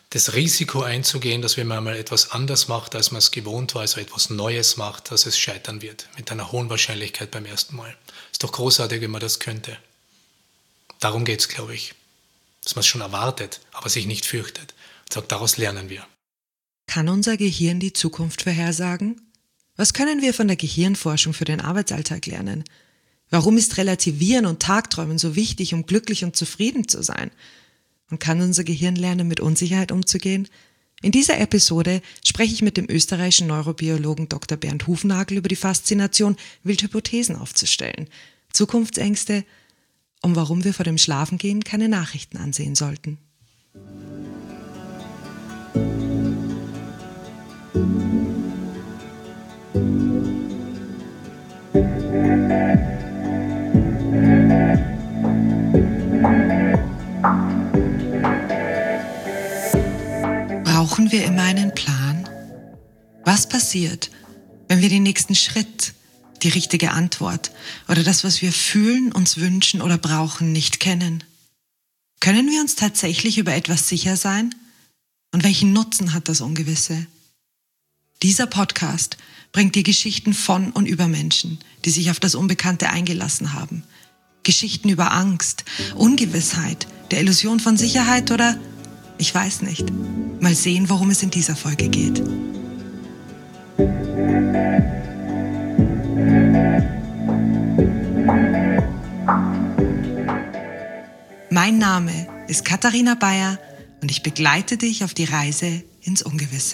das Risiko einzugehen, dass wenn man mal etwas anders macht, als man es gewohnt war, also etwas Neues macht, dass es scheitern wird, mit einer hohen Wahrscheinlichkeit beim ersten Mal. Ist doch großartig, wenn man das könnte. Darum geht es, glaube ich. Dass man es schon erwartet, aber sich nicht fürchtet. Und sagt, daraus lernen wir. Kann unser Gehirn die Zukunft vorhersagen? Was können wir von der Gehirnforschung für den Arbeitsalltag lernen? Warum ist Relativieren und Tagträumen so wichtig, um glücklich und zufrieden zu sein? Und kann unser Gehirn lernen, mit Unsicherheit umzugehen? In dieser Episode spreche ich mit dem österreichischen Neurobiologen Dr. Bernd Hufnagel über die Faszination, wild Hypothesen aufzustellen, Zukunftsängste und warum wir vor dem Schlafengehen keine Nachrichten ansehen sollten. Brauchen wir immer einen Plan? Was passiert, wenn wir den nächsten Schritt, die richtige Antwort oder das, was wir fühlen, uns wünschen oder brauchen, nicht kennen? Können wir uns tatsächlich über etwas sicher sein? Und welchen Nutzen hat das Ungewisse? Dieser Podcast bringt dir Geschichten von und über Menschen, die sich auf das Unbekannte eingelassen haben. Geschichten über Angst, Ungewissheit, der Illusion von Sicherheit oder, ich weiß nicht. Mal sehen, worum es in dieser Folge geht. Mein Name ist Katharina Bayer und ich begleite dich auf die Reise ins Ungewisse.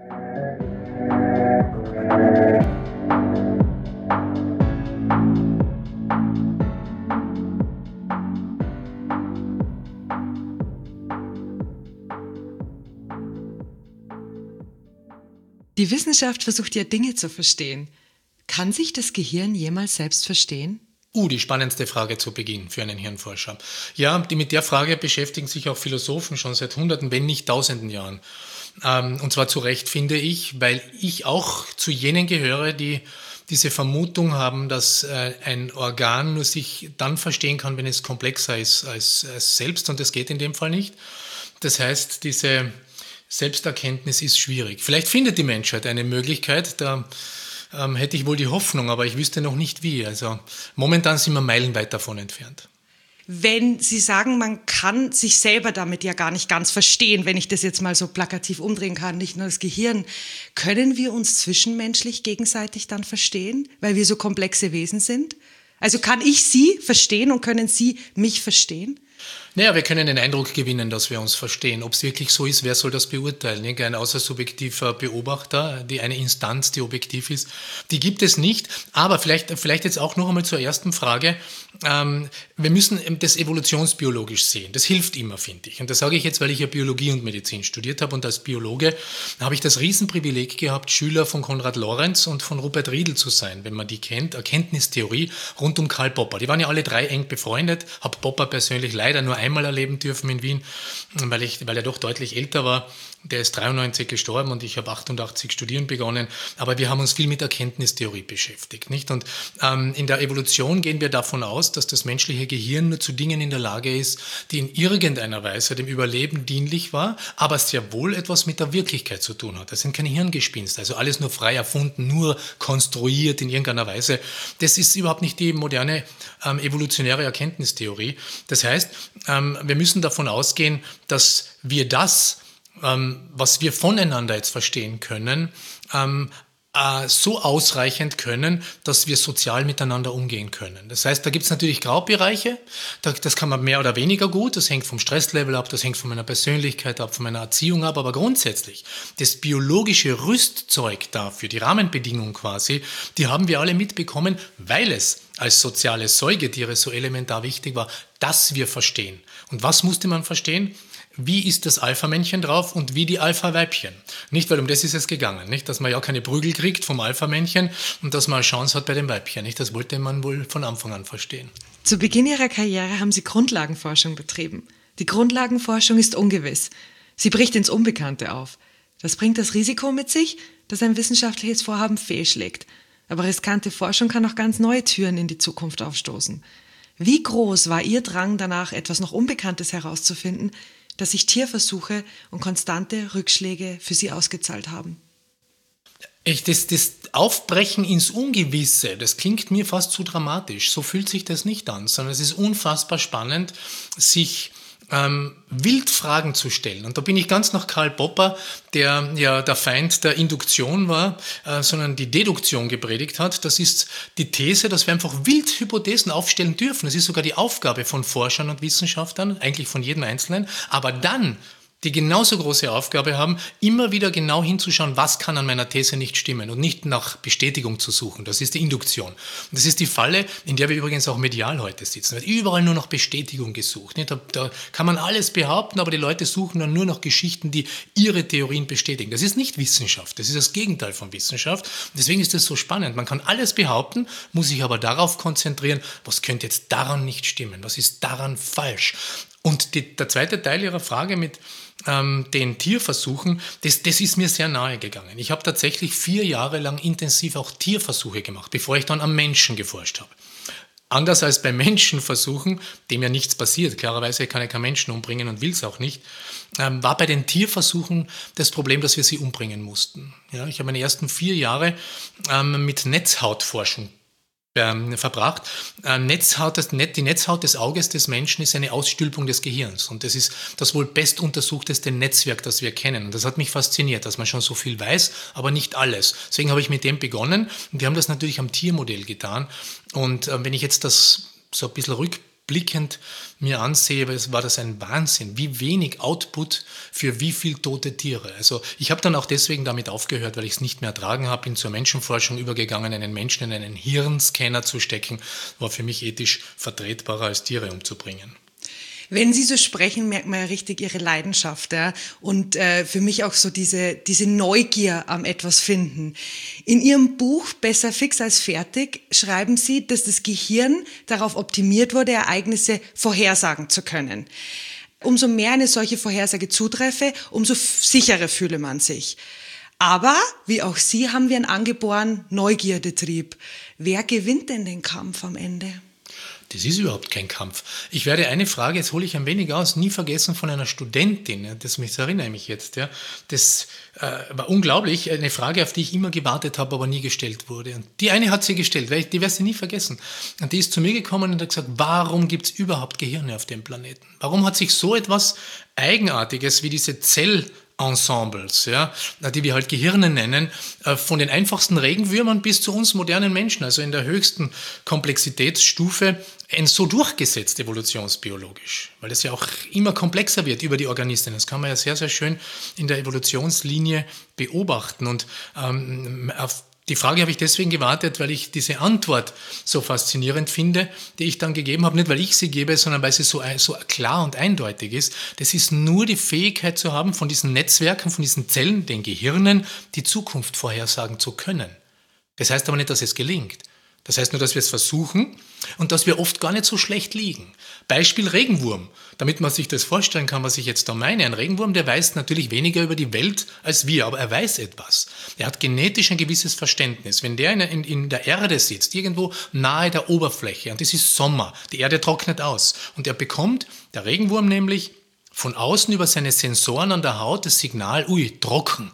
Die Wissenschaft versucht ja Dinge zu verstehen. Kann sich das Gehirn jemals selbst verstehen? Die spannendste Frage zu Beginn für einen Hirnforscher. Ja, mit der Frage beschäftigen sich auch Philosophen schon seit Hunderten, wenn nicht Tausenden Jahren. Und zwar zu Recht, finde ich, weil ich auch zu jenen gehöre, die diese Vermutung haben, dass ein Organ nur sich dann verstehen kann, wenn es komplexer ist als selbst, und das geht in dem Fall nicht. Das heißt, diese Selbsterkenntnis ist schwierig. Vielleicht findet die Menschheit eine Möglichkeit, da hätte ich wohl die Hoffnung, aber ich wüsste noch nicht wie. Also momentan sind wir meilenweit davon entfernt. Wenn Sie sagen, man kann sich selber damit ja gar nicht ganz verstehen, wenn ich das jetzt mal so plakativ umdrehen kann, nicht nur das Gehirn, können wir uns zwischenmenschlich gegenseitig dann verstehen, weil wir so komplexe Wesen sind? Also kann ich Sie verstehen und können Sie mich verstehen? Naja, wir können den Eindruck gewinnen, dass wir uns verstehen. Ob es wirklich so ist, wer soll das beurteilen? Irgendein außersubjektiver Beobachter, eine Instanz, die objektiv ist, die gibt es nicht. Aber vielleicht jetzt auch noch einmal zur ersten Frage. Wir müssen das evolutionsbiologisch sehen. Das hilft immer, finde ich. Und das sage ich jetzt, weil ich ja Biologie und Medizin studiert habe. Und als Biologe habe ich das Riesenprivileg gehabt, Schüler von Konrad Lorenz und von Rupert Riedl zu sein, wenn man die kennt. Erkenntnistheorie rund um Karl Popper. Die waren ja alle drei eng befreundet. Habe Popper persönlich leider nur einmal erleben dürfen in Wien, weil er doch deutlich älter war. Der ist 93 gestorben und ich habe 88 studieren begonnen. Aber wir haben uns viel mit Erkenntnistheorie beschäftigt, nicht? Und in der Evolution gehen wir davon aus, dass das menschliche Gehirn nur zu Dingen in der Lage ist, die in irgendeiner Weise dem Überleben dienlich war, aber sehr wohl etwas mit der Wirklichkeit zu tun hat. Das sind keine Hirngespinste, also alles nur frei erfunden, nur konstruiert in irgendeiner Weise. Das ist überhaupt nicht die moderne evolutionäre Erkenntnistheorie. Das heißt, wir müssen davon ausgehen, dass wir das, was wir voneinander jetzt verstehen können, so ausreichend können, dass wir sozial miteinander umgehen können. Das heißt, da gibt es natürlich Graubereiche, das kann man mehr oder weniger gut, das hängt vom Stresslevel ab, das hängt von meiner Persönlichkeit ab, von meiner Erziehung ab, aber grundsätzlich, das biologische Rüstzeug dafür, die Rahmenbedingungen quasi, die haben wir alle mitbekommen, weil es als soziale Säugetiere so elementar wichtig war, dass wir verstehen. Und was musste man verstehen? Wie ist das Alpha-Männchen drauf und wie die Alpha-Weibchen? Nicht, weil um das ist es gegangen, nicht, dass man ja keine Prügel kriegt vom Alpha-Männchen und dass man eine Chance hat bei dem Weibchen. Nicht, das wollte man wohl von Anfang an verstehen. Zu Beginn Ihrer Karriere haben Sie Grundlagenforschung betrieben. Die Grundlagenforschung ist ungewiss. Sie bricht ins Unbekannte auf. Das bringt das Risiko mit sich, dass ein wissenschaftliches Vorhaben fehlschlägt. Aber riskante Forschung kann auch ganz neue Türen in die Zukunft aufstoßen. Wie groß war Ihr Drang danach, etwas noch Unbekanntes herauszufinden, dass sich Tierversuche und konstante Rückschläge für Sie ausgezahlt haben? Das Aufbrechen ins Ungewisse, das klingt mir fast zu dramatisch. So fühlt sich das nicht an, sondern es ist unfassbar spannend, sich wild Fragen zu stellen. Und da bin ich ganz nach Karl Popper, der ja der Feind der Induktion war, sondern die Deduktion gepredigt hat. Das ist die These, dass wir einfach wild Hypothesen aufstellen dürfen. Das ist sogar die Aufgabe von Forschern und Wissenschaftlern, eigentlich von jedem Einzelnen. Aber dann die genauso große Aufgabe haben, immer wieder genau hinzuschauen, was kann an meiner These nicht stimmen und nicht nach Bestätigung zu suchen. Das ist die Induktion. Und das ist die Falle, in der wir übrigens auch medial heute sitzen. Da wird überall nur nach Bestätigung gesucht. Da kann man alles behaupten, aber die Leute suchen dann nur nach Geschichten, die ihre Theorien bestätigen. Das ist nicht Wissenschaft, das ist das Gegenteil von Wissenschaft. Deswegen ist das so spannend. Man kann alles behaupten, muss sich aber darauf konzentrieren, was könnte jetzt daran nicht stimmen, was ist daran falsch. Und der zweite Teil Ihrer Frage mit den Tierversuchen, das ist mir sehr nahe gegangen. Ich habe tatsächlich 4 Jahre lang intensiv auch Tierversuche gemacht, bevor ich dann am Menschen geforscht habe. Anders als bei Menschenversuchen, dem ja nichts passiert, klarerweise kann ich keinen Menschen umbringen und will es auch nicht, war bei den Tierversuchen das Problem, dass wir sie umbringen mussten. Ja, ich habe meine ersten 4 Jahre mit Netzhautforschung verbracht. Die Netzhaut des Auges des Menschen ist eine Ausstülpung des Gehirns und das ist das wohl bestuntersuchteste Netzwerk, das wir kennen. Und das hat mich fasziniert, dass man schon so viel weiß, aber nicht alles. Deswegen habe ich mit dem begonnen und wir haben das natürlich am Tiermodell getan. Und wenn ich jetzt das so ein bisschen rückblickend mir ansehe, war das ein Wahnsinn, wie wenig Output für wie viel tote Tiere. Also ich habe dann auch deswegen damit aufgehört, weil ich es nicht mehr ertragen habe, bin zur Menschenforschung übergegangen, einen Menschen in einen Hirnscanner zu stecken, war für mich ethisch vertretbarer als Tiere umzubringen. Wenn Sie so sprechen, merkt man ja richtig Ihre Leidenschaft, ja? Und für mich auch so diese Neugier am etwas finden. In Ihrem Buch Besser fix als fertig schreiben Sie, dass das Gehirn darauf optimiert wurde, Ereignisse vorhersagen zu können. Umso mehr eine solche Vorhersage zutreffe, umso sicherer fühle man sich. Aber, wie auch Sie, haben wir einen angeborenen Neugierdetrieb. Wer gewinnt denn den Kampf am Ende? Das ist überhaupt kein Kampf. Ich werde eine Frage, jetzt hole ich ein wenig aus, nie vergessen von einer Studentin, das erinnere ich mich jetzt. Ja. Das war unglaublich, eine Frage, auf die ich immer gewartet habe, aber nie gestellt wurde. Und die eine hat sie gestellt, die werde sie nie vergessen. Und die ist zu mir gekommen und hat gesagt, warum gibt es überhaupt Gehirne auf dem Planeten? Warum hat sich so etwas Eigenartiges wie diese Ensembles, ja, die wir halt Gehirne nennen, von den einfachsten Regenwürmern bis zu uns modernen Menschen, also in der höchsten Komplexitätsstufe, so durchgesetzt evolutionsbiologisch, weil das ja auch immer komplexer wird über die Organismen. Das kann man ja sehr, sehr schön in der Evolutionslinie beobachten. Und auf die Frage habe ich deswegen gewartet, weil ich diese Antwort so faszinierend finde, die ich dann gegeben habe. Nicht, weil ich sie gebe, sondern weil sie so klar und eindeutig ist. Das ist nur die Fähigkeit zu haben, von diesen Netzwerken, von diesen Zellen, den Gehirnen, die Zukunft vorhersagen zu können. Das heißt aber nicht, dass es gelingt. Das heißt nur, dass wir es versuchen und dass wir oft gar nicht so schlecht liegen. Beispiel Regenwurm. Damit man sich das vorstellen kann, was ich jetzt da meine. Ein Regenwurm, der weiß natürlich weniger über die Welt als wir, aber er weiß etwas. Er hat genetisch ein gewisses Verständnis. Wenn der in der Erde sitzt, irgendwo nahe der Oberfläche, und es ist Sommer, die Erde trocknet aus, und er bekommt, der Regenwurm nämlich, von außen über seine Sensoren an der Haut das Signal, trocken.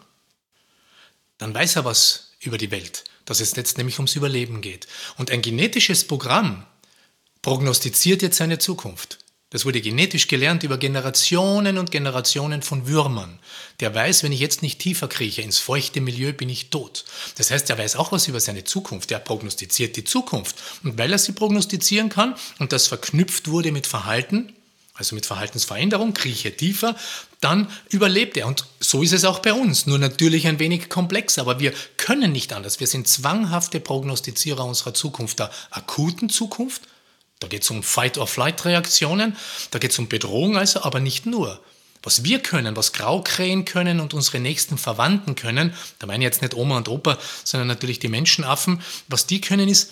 Dann weiß er was über die Welt, dass es jetzt nämlich ums Überleben geht. Und ein genetisches Programm prognostiziert jetzt seine Zukunft. Das wurde genetisch gelernt über Generationen und Generationen von Würmern. Der weiß, wenn ich jetzt nicht tiefer krieche ins feuchte Milieu, bin ich tot. Das heißt, er weiß auch was über seine Zukunft. Er prognostiziert die Zukunft. Und weil er sie prognostizieren kann und das verknüpft wurde mit Verhalten, also mit Verhaltensveränderung, krieche tiefer, dann überlebt er. Und so ist es auch bei uns, nur natürlich ein wenig komplexer. Aber wir können nicht anders. Wir sind zwanghafte Prognostizierer unserer Zukunft, der akuten Zukunft. Da geht es um Fight-or-Flight-Reaktionen, da geht es um Bedrohung also, aber nicht nur. Was wir können, was Graukrähen können und unsere nächsten Verwandten können, da meine ich jetzt nicht Oma und Opa, sondern natürlich die Menschenaffen, was die können ist,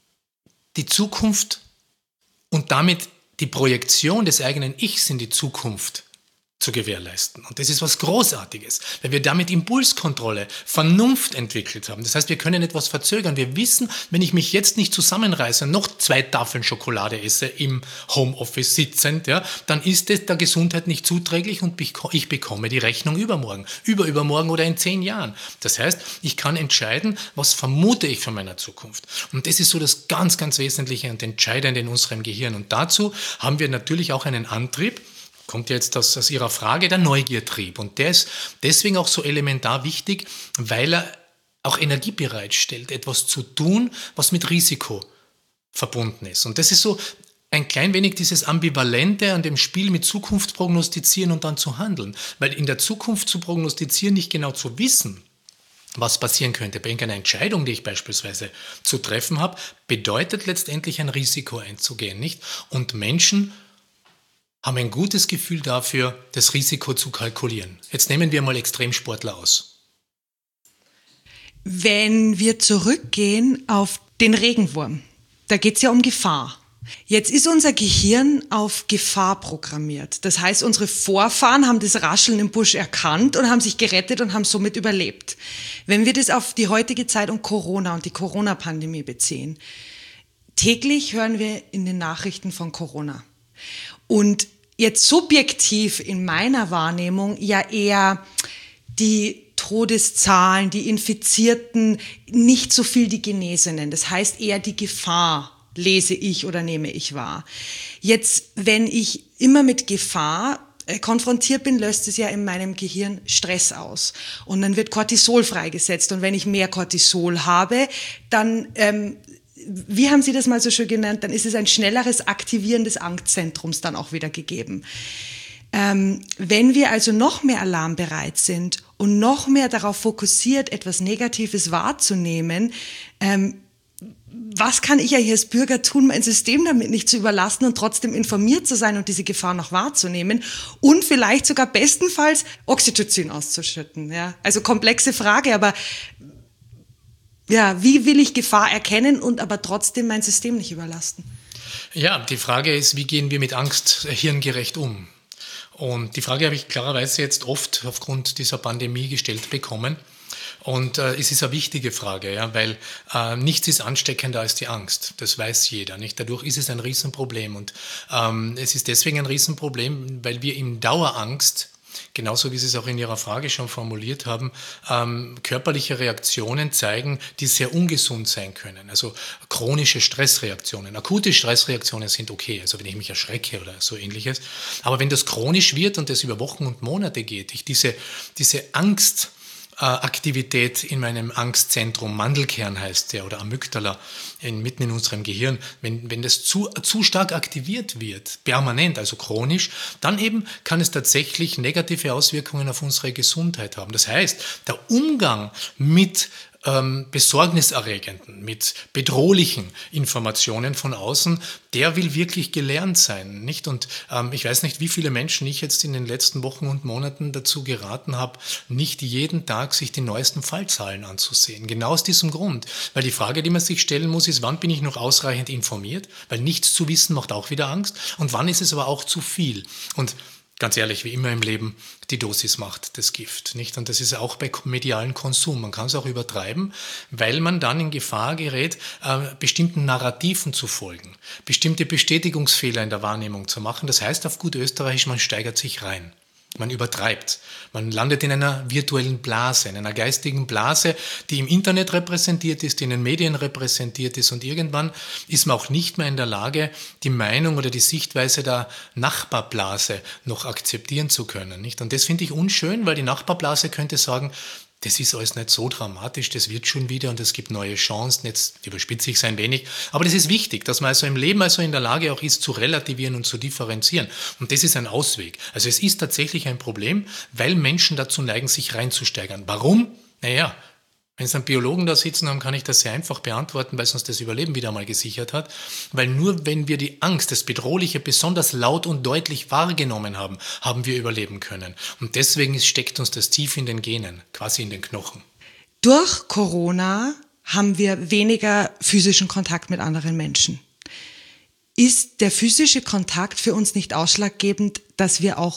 die Zukunft und damit die Projektion des eigenen Ichs in die Zukunft zu gewährleisten. Und das ist was Großartiges, weil wir damit Impulskontrolle, Vernunft entwickelt haben. Das heißt, wir können etwas verzögern. Wir wissen, wenn ich mich jetzt nicht zusammenreiße und noch 2 Tafeln Schokolade esse im Homeoffice sitzend, ja, dann ist es der Gesundheit nicht zuträglich und ich bekomme die Rechnung übermorgen, übermorgen oder in 10 Jahren. Das heißt, ich kann entscheiden, was vermute ich von meiner Zukunft. Und das ist so das ganz, ganz Wesentliche und Entscheidende in unserem Gehirn. Und dazu haben wir natürlich auch einen Antrieb, kommt jetzt aus Ihrer Frage, der Neugiertrieb. Und der ist deswegen auch so elementar wichtig, weil er auch Energie bereitstellt, etwas zu tun, was mit Risiko verbunden ist. Und das ist so ein klein wenig dieses Ambivalente an dem Spiel mit Zukunft prognostizieren und dann zu handeln. Weil in der Zukunft zu prognostizieren, nicht genau zu wissen, was passieren könnte bei irgendeiner Entscheidung, die ich beispielsweise zu treffen habe, bedeutet letztendlich ein Risiko einzugehen, nicht? Und Menschen haben ein gutes Gefühl dafür, das Risiko zu kalkulieren. Jetzt nehmen wir mal Extremsportler aus. Wenn wir zurückgehen auf den Regenwurm, da geht es ja um Gefahr. Jetzt ist unser Gehirn auf Gefahr programmiert. Das heißt, unsere Vorfahren haben das Rascheln im Busch erkannt und haben sich gerettet und haben somit überlebt. Wenn wir das auf die heutige Zeit und Corona und die Corona-Pandemie beziehen, täglich hören wir in den Nachrichten von Corona. Und jetzt subjektiv in meiner Wahrnehmung ja eher die Todeszahlen, die Infizierten, nicht so viel die Genesenen. Das heißt eher die Gefahr lese ich oder nehme ich wahr. Jetzt, wenn ich immer mit Gefahr konfrontiert bin, löst es ja in meinem Gehirn Stress aus. Und dann wird Cortisol freigesetzt. Und wenn ich mehr Cortisol habe, dann, wie haben Sie das mal so schön genannt, dann ist es ein schnelleres Aktivieren des Angstzentrums dann auch wieder gegeben. Wenn wir also noch mehr alarmbereit sind und noch mehr darauf fokussiert, etwas Negatives wahrzunehmen, was kann ich ja hier als Bürger tun, mein System damit nicht zu überlasten und trotzdem informiert zu sein und diese Gefahr noch wahrzunehmen und vielleicht sogar bestenfalls Oxytocin auszuschütten. Ja? Also komplexe Frage, aber ja, wie will ich Gefahr erkennen und aber trotzdem mein System nicht überlasten? Ja, die Frage ist, wie gehen wir mit Angst hirngerecht um? Und die Frage habe ich klarerweise jetzt oft aufgrund dieser Pandemie gestellt bekommen. Und es ist eine wichtige Frage, ja, weil nichts ist ansteckender als die Angst. Das weiß jeder, nicht? Dadurch ist es ein Riesenproblem. Und es ist deswegen ein Riesenproblem, weil wir in Dauerangst, genauso wie Sie es auch in Ihrer Frage schon formuliert haben, körperliche Reaktionen zeigen, die sehr ungesund sein können. Also chronische Stressreaktionen. Akute Stressreaktionen sind okay, also wenn ich mich erschrecke oder so ähnliches. Aber wenn das chronisch wird und das über Wochen und Monate geht, ich diese Angstaktivität in meinem Angstzentrum, Mandelkern heißt der, oder Amygdala, mitten in unserem Gehirn, wenn das zu stark aktiviert wird, permanent, also chronisch, dann eben kann es tatsächlich negative Auswirkungen auf unsere Gesundheit haben. Das heißt, der Umgang mit besorgniserregenden, mit bedrohlichen Informationen von außen, der will wirklich gelernt sein, nicht? Und ich weiß nicht, wie viele Menschen ich jetzt in den letzten Wochen und Monaten dazu geraten habe, nicht jeden Tag sich die neuesten Fallzahlen anzusehen. Genau aus diesem Grund. Weil die Frage, die man sich stellen muss, ist, wann bin ich noch ausreichend informiert? Weil nichts zu wissen macht auch wieder Angst. Und wann ist es aber auch zu viel? Und ganz ehrlich, wie immer im Leben, die Dosis macht das Gift, nicht? Und das ist auch bei medialen Konsum. Man kann es auch übertreiben, weil man dann in Gefahr gerät, bestimmten Narrativen zu folgen, bestimmte Bestätigungsfehler in der Wahrnehmung zu machen. Das heißt auf gut Österreichisch, man steigert sich rein. Man übertreibt. Man landet in einer virtuellen Blase, in einer geistigen Blase, die im Internet repräsentiert ist, die in den Medien repräsentiert ist. Und irgendwann ist man auch nicht mehr in der Lage, die Meinung oder die Sichtweise der Nachbarblase noch akzeptieren zu können, nicht? Und das finde ich unschön, weil die Nachbarblase könnte sagen, das ist alles nicht so dramatisch, das wird schon wieder und es gibt neue Chancen, jetzt überspitze ich es ein wenig, aber das ist wichtig, dass man also im Leben also in der Lage auch ist, zu relativieren und zu differenzieren und das ist ein Ausweg. Also es ist tatsächlich ein Problem, weil Menschen dazu neigen, sich reinzusteigern. Warum? Naja, wenn Sie einen Biologen da sitzen haben, kann ich das sehr einfach beantworten, weil es uns das Überleben wieder mal gesichert hat. Weil nur wenn wir die Angst, das Bedrohliche besonders laut und deutlich wahrgenommen haben, haben wir überleben können. Und deswegen steckt uns das tief in den Genen, quasi in den Knochen. Durch Corona haben wir weniger physischen Kontakt mit anderen Menschen. Ist der physische Kontakt für uns nicht ausschlaggebend, dass wir auch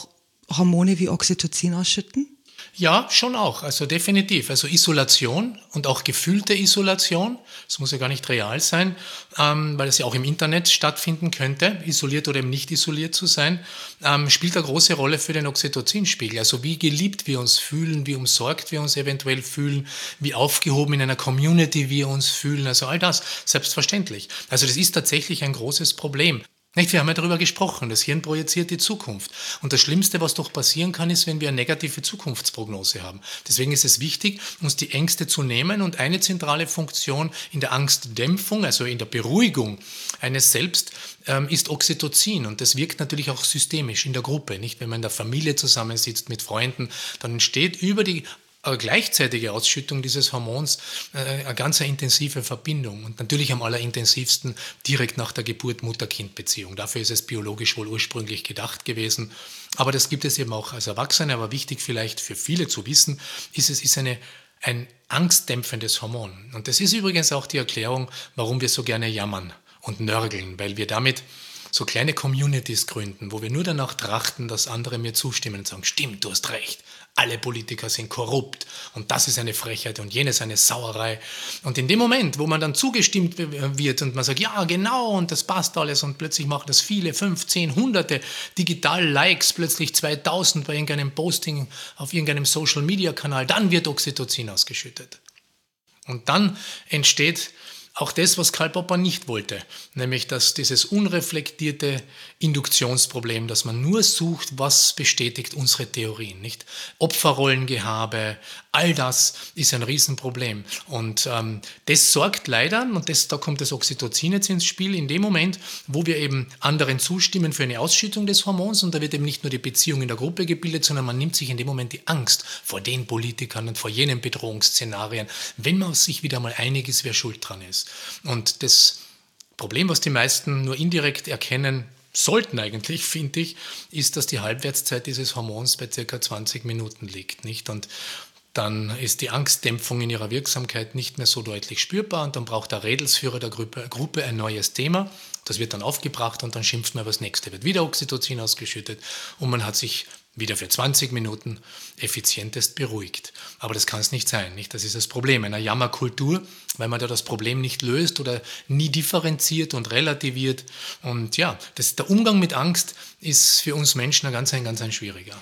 Hormone wie Oxytocin ausschütten? Ja, schon auch. Also definitiv. Also Isolation und auch gefühlte Isolation. Das muss ja gar nicht real sein, weil es ja auch im Internet stattfinden könnte, isoliert oder eben nicht isoliert zu sein, spielt eine große Rolle für den Oxytocinspiegel. Also wie geliebt wir uns fühlen, wie umsorgt wir uns eventuell fühlen, wie aufgehoben in einer Community wir uns fühlen. Also all das, selbstverständlich. Also das ist tatsächlich ein großes Problem. Nicht? Wir haben ja darüber gesprochen, das Hirn projiziert die Zukunft. Und das Schlimmste, was doch passieren kann, ist, wenn wir eine negative Zukunftsprognose haben. Deswegen ist es wichtig, uns die Ängste zu nehmen und eine zentrale Funktion in der Angstdämpfung, also in der Beruhigung eines Selbst, ist Oxytocin. Und das wirkt natürlich auch systemisch in der Gruppe. Nicht? Wenn man in der Familie zusammensitzt mit Freunden, dann entsteht über die gleichzeitige Ausschüttung dieses Hormons eine ganz intensive Verbindung und natürlich am allerintensivsten direkt nach der Geburt Mutter-Kind-Beziehung. Dafür ist es biologisch wohl ursprünglich gedacht gewesen. Aber das gibt es eben auch als Erwachsene. Aber wichtig vielleicht für viele zu wissen, ist ein angstdämpfendes Hormon. Und das ist übrigens auch die Erklärung, warum wir so gerne jammern und nörgeln, weil wir damit so kleine Communities gründen, wo wir nur danach trachten, dass andere mir zustimmen und sagen, stimmt, du hast recht. Alle Politiker sind korrupt und das ist eine Frechheit und jenes eine Sauerei. Und in dem Moment, wo man dann zugestimmt wird und man sagt, ja genau und das passt alles und plötzlich machen das viele, 15, Hunderte Digital-Likes, plötzlich 2000 bei irgendeinem Posting auf irgendeinem Social-Media-Kanal, dann wird Oxytocin ausgeschüttet. Und dann entsteht auch das, was Karl Popper nicht wollte, nämlich dass dieses unreflektierte Induktionsproblem, dass man nur sucht, was bestätigt unsere Theorien, nicht? Opferrollengehabe, all das ist ein Riesenproblem. Und das sorgt leider, und da kommt das Oxytocin jetzt ins Spiel, in dem Moment, wo wir eben anderen zustimmen für eine Ausschüttung des Hormons, und da wird eben nicht nur die Beziehung in der Gruppe gebildet, sondern man nimmt sich in dem Moment die Angst vor den Politikern und vor jenen Bedrohungsszenarien, wenn man sich wieder mal einig ist, wer schuld dran ist. Und das Problem, was die meisten nur indirekt erkennen sollten eigentlich, finde ich, ist, dass die Halbwertszeit dieses Hormons bei ca. 20 Minuten liegt, nicht? Und dann ist die Angstdämpfung in ihrer Wirksamkeit nicht mehr so deutlich spürbar und dann braucht der Rädelsführer der Gruppe ein neues Thema. Das wird dann aufgebracht und dann schimpft man über das nächste. Wird wieder Oxytocin ausgeschüttet und man hat sich wieder für 20 Minuten effizientest beruhigt. Aber das kann es nicht sein, nicht? Das ist das Problem einer Jammerkultur, weil man da das Problem nicht löst oder nie differenziert und relativiert. Und ja, der Umgang mit Angst ist für uns Menschen ein ganz schwieriger.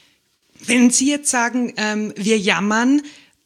Wenn Sie jetzt sagen, wir jammern,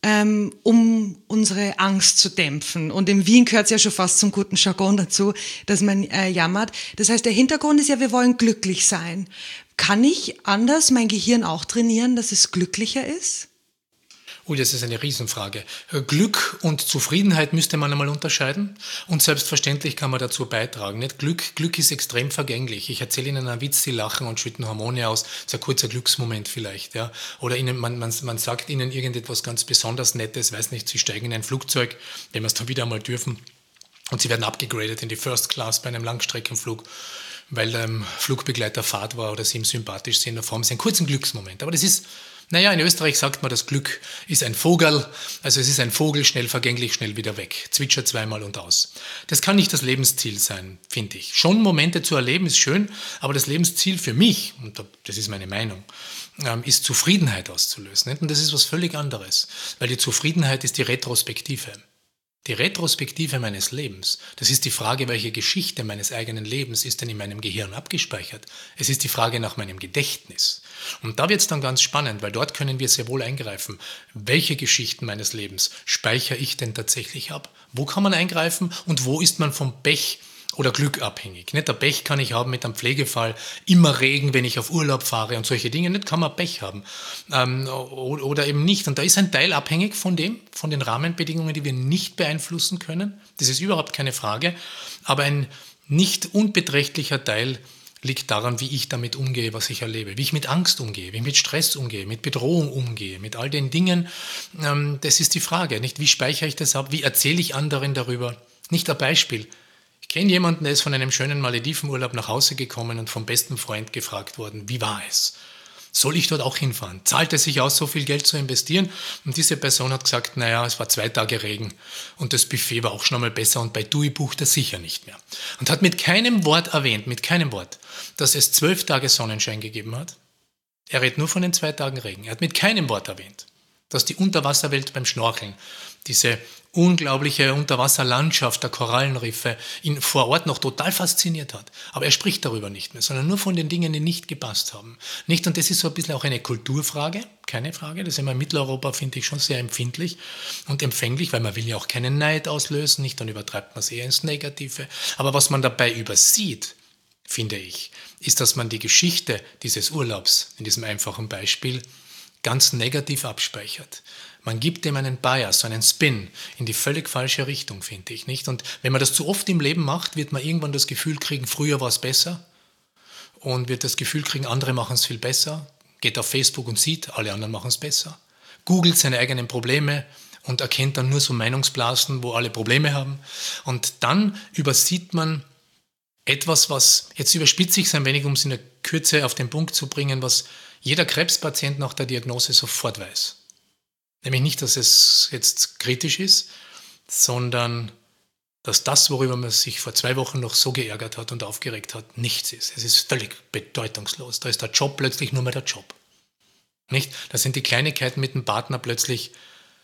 um unsere Angst zu dämpfen. Und in Wien gehört es ja schon fast zum guten Jargon dazu, dass man jammert. Das heißt, der Hintergrund ist ja, wir wollen glücklich sein. Kann ich anders mein Gehirn auch trainieren, dass es glücklicher ist? Oh, das ist eine Riesenfrage. Glück und Zufriedenheit müsste man einmal unterscheiden und selbstverständlich kann man dazu beitragen. Nicht? Glück ist extrem vergänglich. Ich erzähle Ihnen einen Witz, Sie lachen und schütten Hormone aus. Das ist ein kurzer Glücksmoment vielleicht. Ja? Oder man sagt Ihnen irgendetwas ganz besonders Nettes, weiß nicht, Sie steigen in ein Flugzeug, wenn wir es dann wieder einmal dürfen, und Sie werden abgegradet in die First Class bei einem Langstreckenflug, weil Flugbegleiter Fahrt war oder Sie ihm sympathisch sind. Da haben Sie einen kurzen Glücksmoment. Aber das ist, in Österreich sagt man, das Glück ist ein Vogel. Also es ist ein Vogel, schnell vergänglich, schnell wieder weg. Zwitschert zweimal und aus. Das kann nicht das Lebensziel sein, finde ich. Schon Momente zu erleben ist schön, aber das Lebensziel für mich, und das ist meine Meinung, ist Zufriedenheit auszulösen. Nicht? Und das ist was völlig anderes, weil die Zufriedenheit ist die Retrospektive. Die Retrospektive meines Lebens, das ist die Frage, welche Geschichte meines eigenen Lebens ist denn in meinem Gehirn abgespeichert. Es ist die Frage nach meinem Gedächtnis. Und da wird es dann ganz spannend, weil dort können wir sehr wohl eingreifen. Welche Geschichten meines Lebens speichere ich denn tatsächlich ab? Wo kann man eingreifen und wo ist man vom Pech oder Glück abhängig? Nicht? Der Pech kann ich haben mit einem Pflegefall, immer Regen, wenn ich auf Urlaub fahre und solche Dinge. Nicht kann man Pech haben oder eben nicht. Und da ist ein Teil abhängig von den Rahmenbedingungen, die wir nicht beeinflussen können. Das ist überhaupt keine Frage. Aber ein nicht unbeträchtlicher Teil liegt daran, wie ich damit umgehe, was ich erlebe, wie ich mit Angst umgehe, wie ich mit Stress umgehe, mit Bedrohung umgehe, mit all den Dingen. Das ist die Frage. Nicht? Wie speichere ich das ab? Wie erzähle ich anderen darüber? Nicht ein Beispiel. Ich kenne jemanden, der ist von einem schönen Maledivenurlaub nach Hause gekommen und vom besten Freund gefragt worden, wie war es? Soll ich dort auch hinfahren? Zahlt es sich aus, so viel Geld zu investieren? Und diese Person hat gesagt, es war 2 Tage Regen und das Buffet war auch schon einmal besser und bei TUI bucht er sicher nicht mehr. Und hat mit keinem Wort erwähnt, dass es 12 Tage Sonnenschein gegeben hat. Er redet nur von den 2 Tagen Regen. Er hat mit keinem Wort erwähnt, dass die Unterwasserwelt beim Schnorcheln, diese unglaubliche Unterwasserlandschaft der Korallenriffe ihn vor Ort noch total fasziniert hat. Aber er spricht darüber nicht mehr, sondern nur von den Dingen, die nicht gepasst haben. Nicht? Und das ist so ein bisschen auch eine Kulturfrage, keine Frage. Das ist immer in Mitteleuropa, finde ich, schon sehr empfindlich und empfänglich, weil man will ja auch keinen Neid auslösen, nicht? Dann übertreibt man es eher ins Negative. Aber was man dabei übersieht, finde ich, ist, dass man die Geschichte dieses Urlaubs, in diesem einfachen Beispiel, ganz negativ abspeichert. Man gibt dem einen Bias, einen Spin in die völlig falsche Richtung, finde ich, nicht? Und wenn man das zu oft im Leben macht, wird man irgendwann das Gefühl kriegen, früher war es besser und wird das Gefühl kriegen, andere machen es viel besser, geht auf Facebook und sieht, alle anderen machen es besser, googelt seine eigenen Probleme und erkennt dann nur so Meinungsblasen, wo alle Probleme haben. Und dann übersieht man etwas, was, jetzt überspitze ich es ein wenig, um es in der Kürze auf den Punkt zu bringen, was jeder Krebspatient nach der Diagnose sofort weiß. Nämlich nicht, dass es jetzt kritisch ist, sondern dass das, worüber man sich vor 2 Wochen noch so geärgert hat und aufgeregt hat, nichts ist. Es ist völlig bedeutungslos. Da ist der Job plötzlich nur mehr der Job. Nicht? Da sind die Kleinigkeiten mit dem Partner plötzlich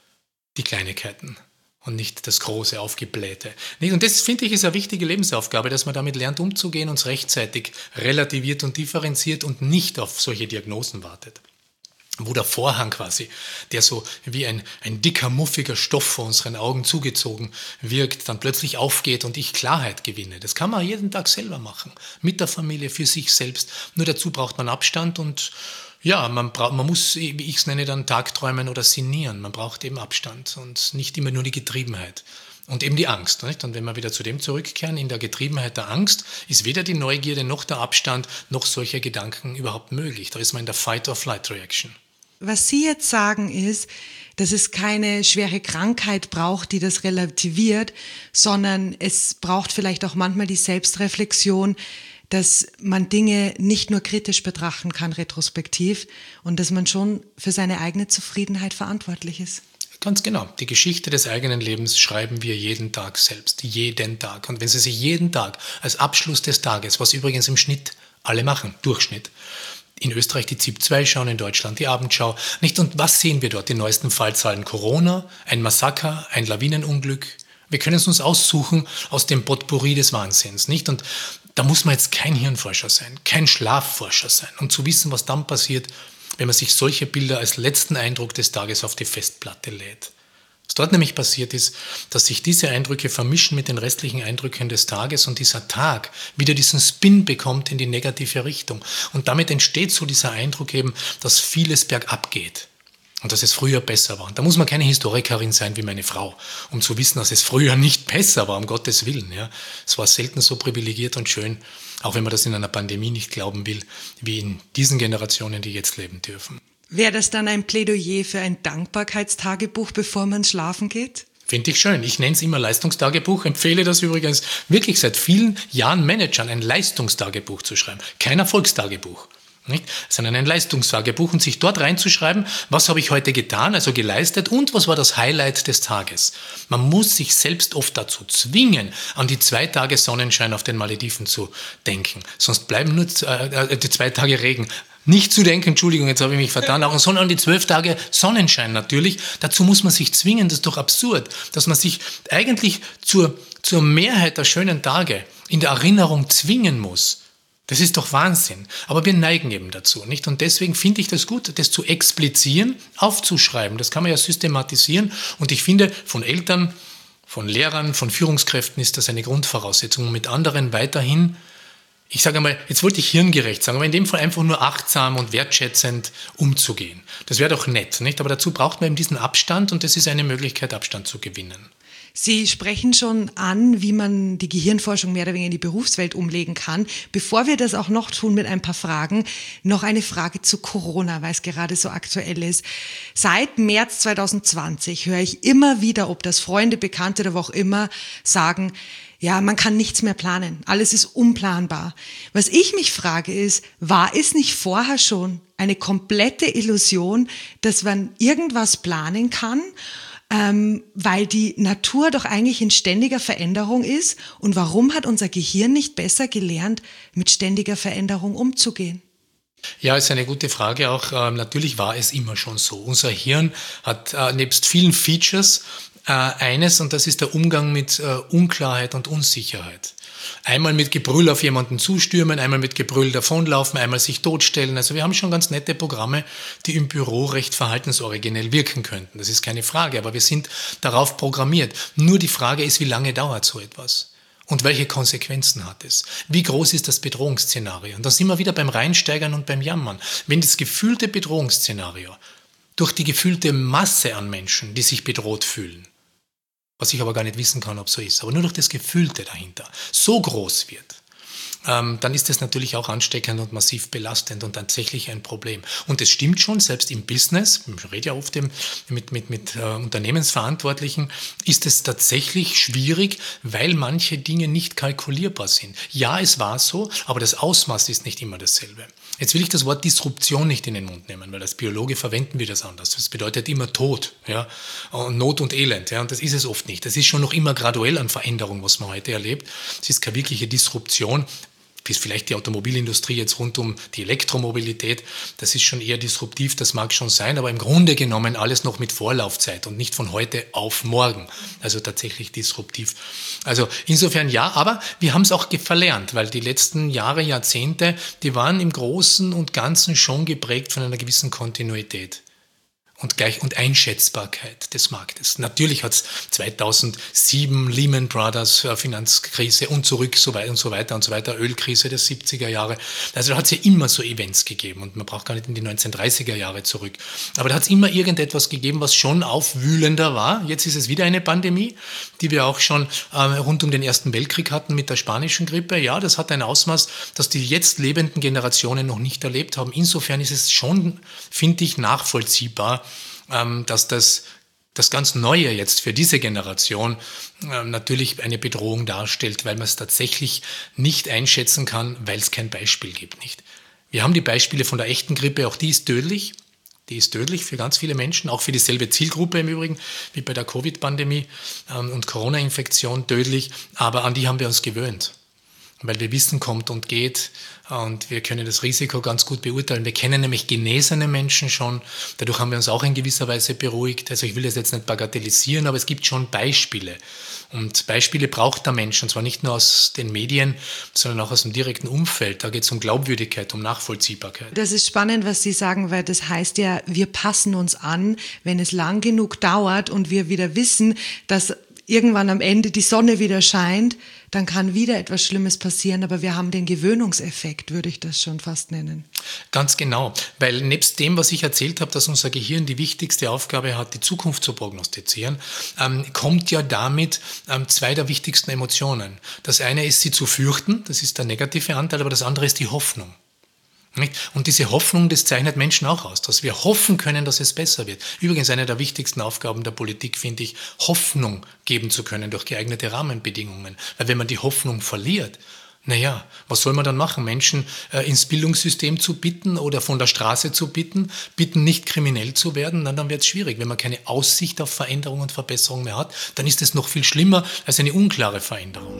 die Kleinigkeiten und nicht das große, aufgeblähte. Und das, finde ich, ist eine wichtige Lebensaufgabe, dass man damit lernt, umzugehen und es rechtzeitig relativiert und differenziert und nicht auf solche Diagnosen wartet. Wo der Vorhang quasi, der so wie ein dicker, muffiger Stoff vor unseren Augen zugezogen wirkt, dann plötzlich aufgeht und ich Klarheit gewinne. Das kann man jeden Tag selber machen, mit der Familie, für sich selbst. Nur dazu braucht man Abstand und ja, man muss, wie ich es nenne, dann Tagträumen oder sinnieren. Man braucht eben Abstand und nicht immer nur die Getriebenheit. Und eben die Angst. Nicht? Und wenn wir wieder zu dem zurückkehren, in der Getriebenheit der Angst, ist weder die Neugierde noch der Abstand noch solche Gedanken überhaupt möglich. Da ist man in der Fight-or-Flight-Reaction. Was Sie jetzt sagen ist, dass es keine schwere Krankheit braucht, die das relativiert, sondern es braucht vielleicht auch manchmal die Selbstreflexion, dass man Dinge nicht nur kritisch betrachten kann, retrospektiv, und dass man schon für seine eigene Zufriedenheit verantwortlich ist. Ganz genau. Die Geschichte des eigenen Lebens schreiben wir jeden Tag selbst. Jeden Tag. Und wenn Sie sich jeden Tag als Abschluss des Tages, was übrigens im Schnitt alle machen, Durchschnitt, in Österreich die ZIP 2 schauen, in Deutschland die Abendschau. Nicht? Und was sehen wir dort? Die neuesten Fallzahlen: Corona, ein Massaker, ein Lawinenunglück. Wir können es uns aussuchen aus dem Potpourri des Wahnsinns. Nicht? Und da muss man jetzt kein Hirnforscher sein, kein Schlafforscher sein, um zu wissen, was dann passiert, wenn man sich solche Bilder als letzten Eindruck des Tages auf die Festplatte lädt. Was dort nämlich passiert ist, dass sich diese Eindrücke vermischen mit den restlichen Eindrücken des Tages und dieser Tag wieder diesen Spin bekommt in die negative Richtung. Und damit entsteht so dieser Eindruck eben, dass vieles bergab geht und dass es früher besser war. Und da muss man keine Historikerin sein wie meine Frau, um zu wissen, dass es früher nicht besser war, um Gottes Willen. Ja. Es war selten so privilegiert und schön, auch wenn man das in einer Pandemie nicht glauben will, wie in diesen Generationen, die jetzt leben dürfen. Wäre das dann ein Plädoyer für ein Dankbarkeitstagebuch, bevor man schlafen geht? Finde ich schön. Ich nenne es immer Leistungstagebuch, empfehle das übrigens wirklich seit vielen Jahren Managern, ein Leistungstagebuch zu schreiben. Kein Erfolgstagebuch, nicht? Sondern ein Leistungstagebuch und sich dort reinzuschreiben, was habe ich heute getan, also geleistet, und was war das Highlight des Tages. Man muss sich selbst oft dazu zwingen, an die 2 Tage Sonnenschein auf den Malediven zu denken. Sonst bleiben nur die 2 Tage Regen. Nicht zu denken, Entschuldigung, jetzt habe ich mich vertan, auch, sondern an die 12 Tage Sonnenschein natürlich. Dazu muss man sich zwingen, das ist doch absurd, dass man sich eigentlich zur Mehrheit der schönen Tage in der Erinnerung zwingen muss. Das ist doch Wahnsinn. Aber wir neigen eben dazu, nicht? Und deswegen finde ich das gut, das zu explizieren, aufzuschreiben. Das kann man ja systematisieren. Und ich finde, von Eltern, von Lehrern, von Führungskräften ist das eine Grundvoraussetzung, um mit anderen weiterhin, ich sage einmal, jetzt wollte ich hirngerecht sagen, aber in dem Fall einfach nur achtsam und wertschätzend umzugehen. Das wäre doch nett, nicht? Aber dazu braucht man eben diesen Abstand, und das ist eine Möglichkeit, Abstand zu gewinnen. Sie sprechen schon an, wie man die Gehirnforschung mehr oder weniger in die Berufswelt umlegen kann. Bevor wir das auch noch tun mit ein paar Fragen, noch eine Frage zu Corona, weil es gerade so aktuell ist. Seit März 2020 höre ich immer wieder, ob das Freunde, Bekannte oder wo auch immer, sagen, ja, man kann nichts mehr planen. Alles ist unplanbar. Was ich mich frage ist, war es nicht vorher schon eine komplette Illusion, dass man irgendwas planen kann, weil die Natur doch eigentlich in ständiger Veränderung ist? Und warum hat unser Gehirn nicht besser gelernt, mit ständiger Veränderung umzugehen? Ja, ist eine gute Frage auch. Natürlich war es immer schon so. Unser Hirn hat nebst vielen Features eines, und das ist der Umgang mit Unklarheit und Unsicherheit. Einmal mit Gebrüll auf jemanden zustürmen, einmal mit Gebrüll davonlaufen, einmal sich totstellen. Also wir haben schon ganz nette Programme, die im Büro recht verhaltensoriginell wirken könnten. Das ist keine Frage, aber wir sind darauf programmiert. Nur die Frage ist, wie lange dauert so etwas? Und welche Konsequenzen hat es? Wie groß ist das Bedrohungsszenario? Und da sind wir wieder beim Reinsteigern und beim Jammern. Wenn das gefühlte Bedrohungsszenario durch die gefühlte Masse an Menschen, die sich bedroht fühlen, was ich aber gar nicht wissen kann, ob so ist, aber nur durch das Gefühlte dahinter, so groß wird, dann ist das natürlich auch ansteckend und massiv belastend und tatsächlich ein Problem. Und es stimmt schon, selbst im Business, ich rede ja oft mit Unternehmensverantwortlichen, ist es tatsächlich schwierig, weil manche Dinge nicht kalkulierbar sind. Ja, es war so, aber das Ausmaß ist nicht immer dasselbe. Jetzt will ich das Wort Disruption nicht in den Mund nehmen, weil als Biologe verwenden wir das anders. Das bedeutet immer Tod, ja, und Not und Elend, ja, und das ist es oft nicht. Das ist schon noch immer graduell an Veränderung, was man heute erlebt. Es ist keine wirkliche Disruption. Wie es vielleicht die Automobilindustrie jetzt rund um die Elektromobilität, das ist schon eher disruptiv, das mag schon sein, aber im Grunde genommen alles noch mit Vorlaufzeit und nicht von heute auf morgen. Also tatsächlich disruptiv. Also insofern ja, aber wir haben es auch verlernt, weil die letzten Jahre, Jahrzehnte, die waren im Großen und Ganzen schon geprägt von einer gewissen Kontinuität und Einschätzbarkeit des Marktes. Natürlich hat es 2007 Lehman Brothers Finanzkrise und zurück so weiter und so weiter und so weiter, Ölkrise der 70er Jahre. Also da hat es ja immer so Events gegeben und man braucht gar nicht in die 1930er Jahre zurück. Aber da hat es immer irgendetwas gegeben, was schon aufwühlender war. Jetzt ist es wieder eine Pandemie, die wir auch schon rund um den Ersten Weltkrieg hatten mit der spanischen Grippe. Ja, das hat ein Ausmaß, das die jetzt lebenden Generationen noch nicht erlebt haben. Insofern ist es schon, finde ich, nachvollziehbar, dass das ganz Neue jetzt für diese Generation natürlich eine Bedrohung darstellt, weil man es tatsächlich nicht einschätzen kann, weil es kein Beispiel gibt. Nicht? Wir haben die Beispiele von der echten Grippe, auch die ist tödlich. Die ist tödlich für ganz viele Menschen, auch für dieselbe Zielgruppe im Übrigen, wie bei der Covid-Pandemie und Corona-Infektion tödlich, aber an die haben wir uns gewöhnt. Weil wir wissen, kommt und geht und wir können das Risiko ganz gut beurteilen. Wir kennen nämlich genesene Menschen schon, dadurch haben wir uns auch in gewisser Weise beruhigt. Also ich will das jetzt nicht bagatellisieren, aber es gibt schon Beispiele. Und Beispiele braucht der Mensch, und zwar nicht nur aus den Medien, sondern auch aus dem direkten Umfeld. Da geht es um Glaubwürdigkeit, um Nachvollziehbarkeit. Das ist spannend, was Sie sagen, weil das heißt ja, wir passen uns an, wenn es lang genug dauert und wir wieder wissen, dass irgendwann am Ende die Sonne wieder scheint, dann kann wieder etwas Schlimmes passieren, aber wir haben den Gewöhnungseffekt, würde ich das schon fast nennen. Ganz genau, weil nebst dem, was ich erzählt habe, dass unser Gehirn die wichtigste Aufgabe hat, die Zukunft zu prognostizieren, kommt ja damit zwei der wichtigsten Emotionen. Das eine ist, sie zu fürchten, das ist der negative Anteil, aber das andere ist die Hoffnung. Und diese Hoffnung, das zeichnet Menschen auch aus, dass wir hoffen können, dass es besser wird. Übrigens eine der wichtigsten Aufgaben der Politik, finde ich, Hoffnung geben zu können durch geeignete Rahmenbedingungen. Weil wenn man die Hoffnung verliert, naja, was soll man dann machen? Menschen ins Bildungssystem zu bitten oder von der Straße zu bitten nicht kriminell zu werden, dann wird es schwierig. Wenn man keine Aussicht auf Veränderung und Verbesserung mehr hat, dann ist es noch viel schlimmer als eine unklare Veränderung.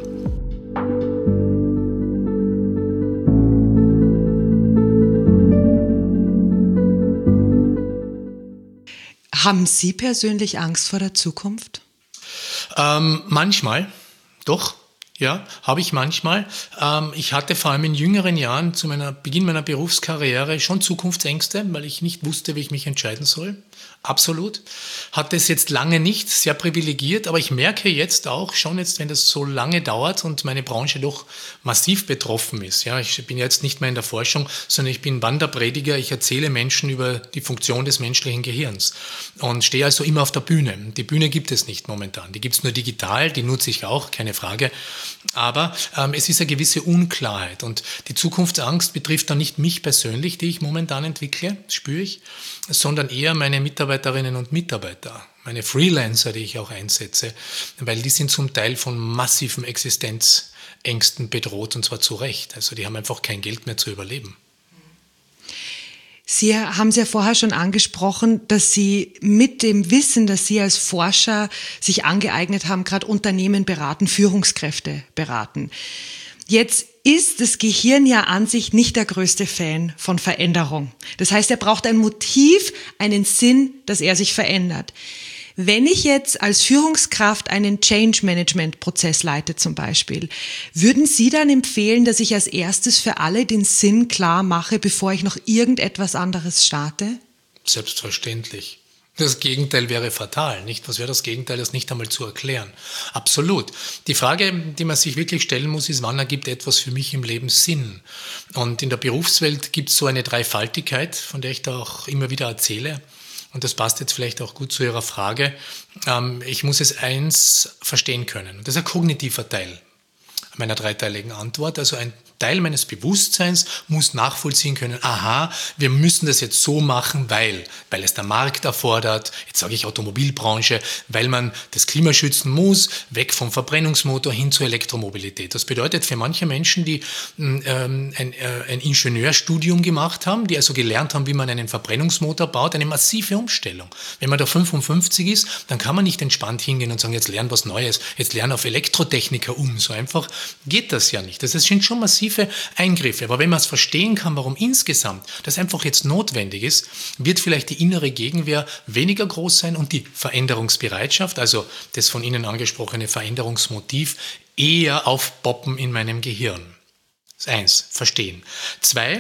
Haben Sie persönlich Angst vor der Zukunft? Manchmal, doch. Ja, habe ich manchmal. Ich hatte vor allem in jüngeren Jahren zu Beginn meiner Berufskarriere schon Zukunftsängste, weil ich nicht wusste, wie ich mich entscheiden soll. Absolut. Hatte es jetzt lange nicht, sehr privilegiert, aber ich merke jetzt auch schon jetzt, wenn das so lange dauert und meine Branche doch massiv betroffen ist. Ja, ich bin jetzt nicht mehr in der Forschung, sondern ich bin Wanderprediger. Ich erzähle Menschen über die Funktion des menschlichen Gehirns und stehe also immer auf der Bühne. Die Bühne gibt es nicht momentan. Die gibt es nur digital, die nutze ich auch, keine Frage. Aber es ist eine gewisse Unklarheit und die Zukunftsangst betrifft dann nicht mich persönlich, die ich momentan entwickle, spüre ich, sondern eher meine Mitarbeiterinnen und Mitarbeiter, meine Freelancer, die ich auch einsetze, weil die sind zum Teil von massiven Existenzängsten bedroht und zwar zu Recht. Also die haben einfach kein Geld mehr zu überleben. Sie haben es ja vorher schon angesprochen, dass Sie mit dem Wissen, dass Sie als Forscher sich angeeignet haben, gerade Unternehmen beraten, Führungskräfte beraten. Jetzt ist das Gehirn ja an sich nicht der größte Fan von Veränderung. Das heißt, er braucht ein Motiv, einen Sinn, dass er sich verändert. Wenn ich jetzt als Führungskraft einen Change-Management-Prozess leite zum Beispiel, würden Sie dann empfehlen, dass ich als erstes für alle den Sinn klar mache, bevor ich noch irgendetwas anderes starte? Selbstverständlich. Das Gegenteil wäre fatal, nicht? Was wäre das Gegenteil, das nicht einmal zu erklären? Absolut. Die Frage, die man sich wirklich stellen muss, ist, wann ergibt etwas für mich im Leben Sinn? Und in der Berufswelt gibt es so eine Dreifaltigkeit, von der ich da auch immer wieder erzähle. Und das passt jetzt vielleicht auch gut zu Ihrer Frage. Ich muss es eins verstehen können. Und das ist ein kognitiver Teil meiner dreiteiligen Antwort. Also ein Teil meines Bewusstseins muss nachvollziehen können, aha, wir müssen das jetzt so machen, weil es der Markt erfordert, jetzt sage ich Automobilbranche, weil man das Klima schützen muss, weg vom Verbrennungsmotor hin zur Elektromobilität. Das bedeutet für manche Menschen, die ein Ingenieurstudium gemacht haben, die also gelernt haben, wie man einen Verbrennungsmotor baut, eine massive Umstellung. Wenn man da 55 ist, dann kann man nicht entspannt hingehen und sagen, jetzt lern was Neues, jetzt lern auf Elektrotechniker um. So einfach geht das ja nicht. Das sind schon massive Eingriffe. Aber wenn man es verstehen kann, warum insgesamt das einfach jetzt notwendig ist, wird vielleicht die innere Gegenwehr weniger groß sein und die Veränderungsbereitschaft, also das von Ihnen angesprochene Veränderungsmotiv, eher aufpoppen in meinem Gehirn. Das ist eins, verstehen. Zwei,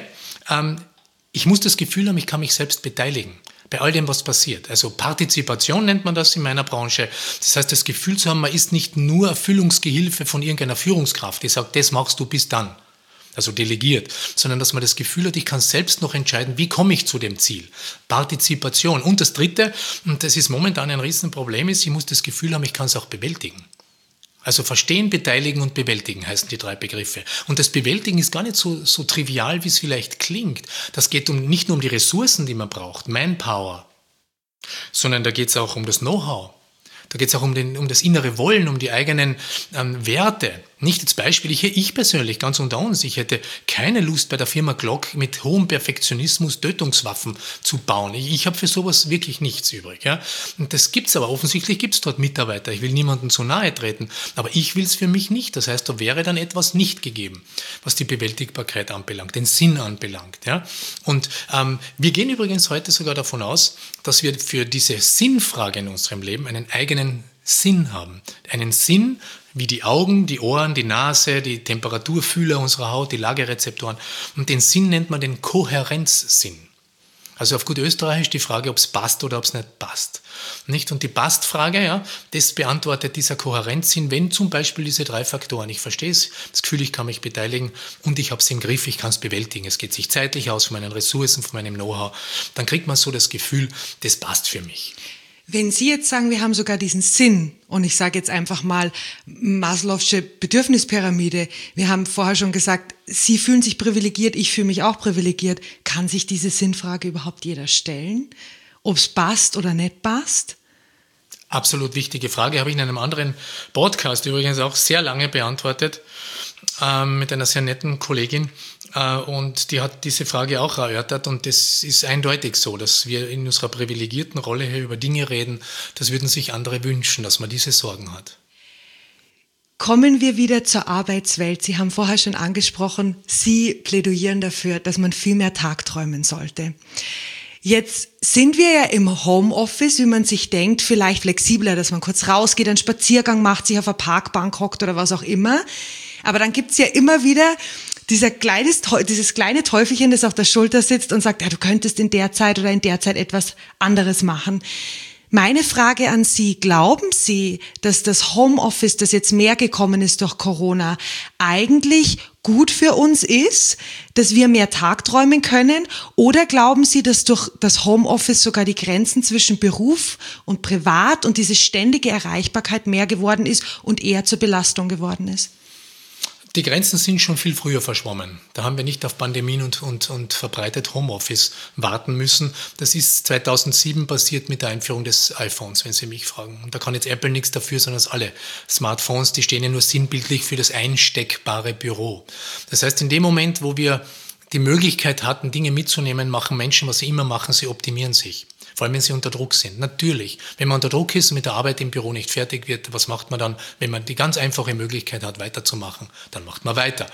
ich muss das Gefühl haben, ich kann mich selbst beteiligen. Bei all dem, was passiert. Also Partizipation nennt man das in meiner Branche. Das heißt, das Gefühl zu haben, man ist nicht nur Erfüllungsgehilfe von irgendeiner Führungskraft, die sagt, das machst du bis dann. Also delegiert, sondern dass man das Gefühl hat, ich kann selbst noch entscheiden, wie komme ich zu dem Ziel. Partizipation. Und das Dritte, und das ist momentan ein Riesenproblem, ist, ich muss das Gefühl haben, ich kann es auch bewältigen. Also verstehen, beteiligen und bewältigen heißen die drei Begriffe. Und das Bewältigen ist gar nicht so trivial, wie es vielleicht klingt. Das geht nicht nur um die Ressourcen, die man braucht, Manpower, sondern da geht es auch um das Know-how. Da geht es auch um das innere Wollen, um die eigenen Werte. Nicht als Beispiel, ich persönlich, ganz unter uns, ich hätte keine Lust bei der Firma Glock mit hohem Perfektionismus Tötungswaffen zu bauen. Ich habe für sowas wirklich nichts übrig. Ja? Und das gibt's aber, offensichtlich gibt es dort Mitarbeiter. Ich will niemandem zu nahe treten, aber ich will es für mich nicht. Das heißt, da wäre dann etwas nicht gegeben, was die Bewältigbarkeit anbelangt, den Sinn anbelangt. Ja? Und wir gehen übrigens heute sogar davon aus, dass wir für diese Sinnfrage in unserem Leben einen eigenen Sinn haben. Einen Sinn wie die Augen, die Ohren, die Nase, die Temperaturfühler unserer Haut, die Lagerrezeptoren. Und den Sinn nennt man den Kohärenzsinn. Also auf gut Österreichisch die Frage, ob es passt oder ob es nicht passt. Nicht? Und die Passt-Frage, ja, das beantwortet dieser Kohärenzsinn, wenn zum Beispiel diese drei Faktoren, ich verstehe es, das Gefühl, ich kann mich beteiligen und ich habe es im Griff, ich kann es bewältigen. Es geht sich zeitlich aus, von meinen Ressourcen, von meinem Know-how. Dann kriegt man so das Gefühl, das passt für mich. Wenn Sie jetzt sagen, wir haben sogar diesen Sinn, und ich sage jetzt einfach mal Maslow'sche Bedürfnispyramide, wir haben vorher schon gesagt, Sie fühlen sich privilegiert, ich fühle mich auch privilegiert, kann sich diese Sinnfrage überhaupt jeder stellen? Ob es passt oder nicht passt? Absolut wichtige Frage, habe ich in einem anderen Podcast übrigens auch sehr lange beantwortet, mit einer sehr netten Kollegin, und die hat diese Frage auch erörtert, und das ist eindeutig so, dass wir in unserer privilegierten Rolle hier über Dinge reden, das würden sich andere wünschen, dass man diese Sorgen hat. Kommen wir wieder zur Arbeitswelt. Sie haben vorher schon angesprochen, Sie plädieren dafür, dass man viel mehr tagträumen sollte. Jetzt sind wir ja im Homeoffice, wie man sich denkt, vielleicht flexibler, dass man kurz rausgeht, einen Spaziergang macht, sich auf einer Parkbank hockt oder was auch immer. Aber dann gibt's ja immer wieder dieses kleine Teufelchen, das auf der Schulter sitzt und sagt, ja, du könntest in der Zeit oder in der Zeit etwas anderes machen. Meine Frage an Sie, glauben Sie, dass das Homeoffice, das jetzt mehr gekommen ist durch Corona, eigentlich gut für uns ist, dass wir mehr tagträumen können? Oder glauben Sie, dass durch das Homeoffice sogar die Grenzen zwischen Beruf und Privat und diese ständige Erreichbarkeit mehr geworden ist und eher zur Belastung geworden ist? Die Grenzen sind schon viel früher verschwommen. Da haben wir nicht auf Pandemien und verbreitet Homeoffice warten müssen. Das ist 2007 passiert mit der Einführung des iPhones, wenn Sie mich fragen. Und da kann jetzt Apple nichts dafür, sondern alle Smartphones, die stehen ja nur sinnbildlich für das einsteckbare Büro. Das heißt, in dem Moment, wo wir die Möglichkeit hatten, Dinge mitzunehmen, machen Menschen, was sie immer machen, sie optimieren sich. Vor allem, wenn sie unter Druck sind. Natürlich, wenn man unter Druck ist und mit der Arbeit im Büro nicht fertig wird, was macht man dann, wenn man die ganz einfache Möglichkeit hat, weiterzumachen? Dann macht man weiter.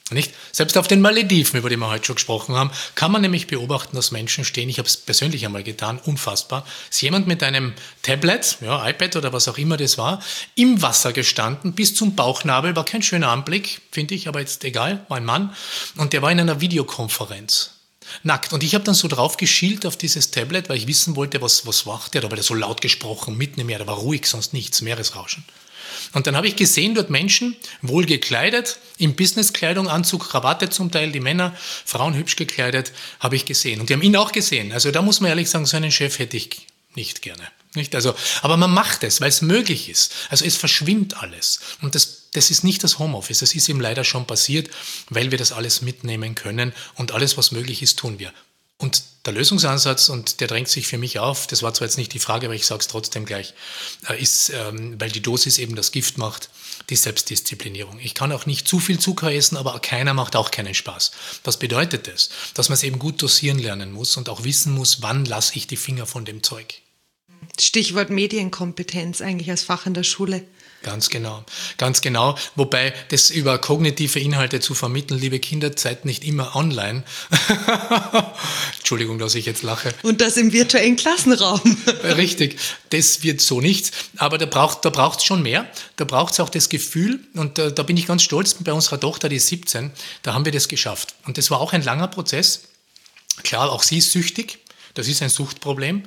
Nicht? Selbst auf den Malediven, über die wir heute schon gesprochen haben, kann man nämlich beobachten, dass Menschen stehen, ich habe es persönlich einmal getan, unfassbar, ist jemand mit einem Tablet, ja, iPad oder was auch immer das war, im Wasser gestanden, bis zum Bauchnabel, war kein schöner Anblick, finde ich, aber jetzt egal, war ein Mann, und der war in einer Videokonferenz. Nackt. Und ich habe dann so drauf geschielt auf dieses Tablet, weil ich wissen wollte, was macht der, da war der so laut gesprochen, mitten im Meer, da war ruhig, sonst nichts, Meeresrauschen. Und dann habe ich gesehen, dort Menschen, wohl gekleidet, in Businesskleidung, Anzug, Krawatte zum Teil, die Männer, Frauen hübsch gekleidet, habe ich gesehen. Und die haben ihn auch gesehen. Also da muss man ehrlich sagen, so einen Chef hätte ich nicht gerne. Nicht? Also, aber man macht es, weil es möglich ist. Also es verschwimmt alles. Und das ist nicht das Homeoffice. Das ist ihm leider schon passiert, weil wir das alles mitnehmen können. Und alles, was möglich ist, tun wir. Und der Lösungsansatz, und der drängt sich für mich auf, das war zwar jetzt nicht die Frage, aber ich sage es trotzdem gleich, ist, weil die Dosis eben das Gift macht, die Selbstdisziplinierung. Ich kann auch nicht zu viel Zucker essen, aber keiner macht auch keinen Spaß. Was bedeutet das? Dass man es eben gut dosieren lernen muss und auch wissen muss, wann lasse ich die Finger von dem Zeug. Stichwort Medienkompetenz eigentlich als Fach in der Schule. Ganz genau, ganz genau. Wobei das über kognitive Inhalte zu vermitteln, liebe Kinder, seid nicht immer online. Entschuldigung, dass ich jetzt lache. Und das im virtuellen Klassenraum. Richtig, das wird so nichts. Aber da braucht's schon mehr. Da braucht's auch das Gefühl. Und da bin ich ganz stolz bei unserer Tochter, die ist 17. Da haben wir das geschafft. Und das war auch ein langer Prozess. Klar, auch sie ist süchtig. Das ist ein Suchtproblem,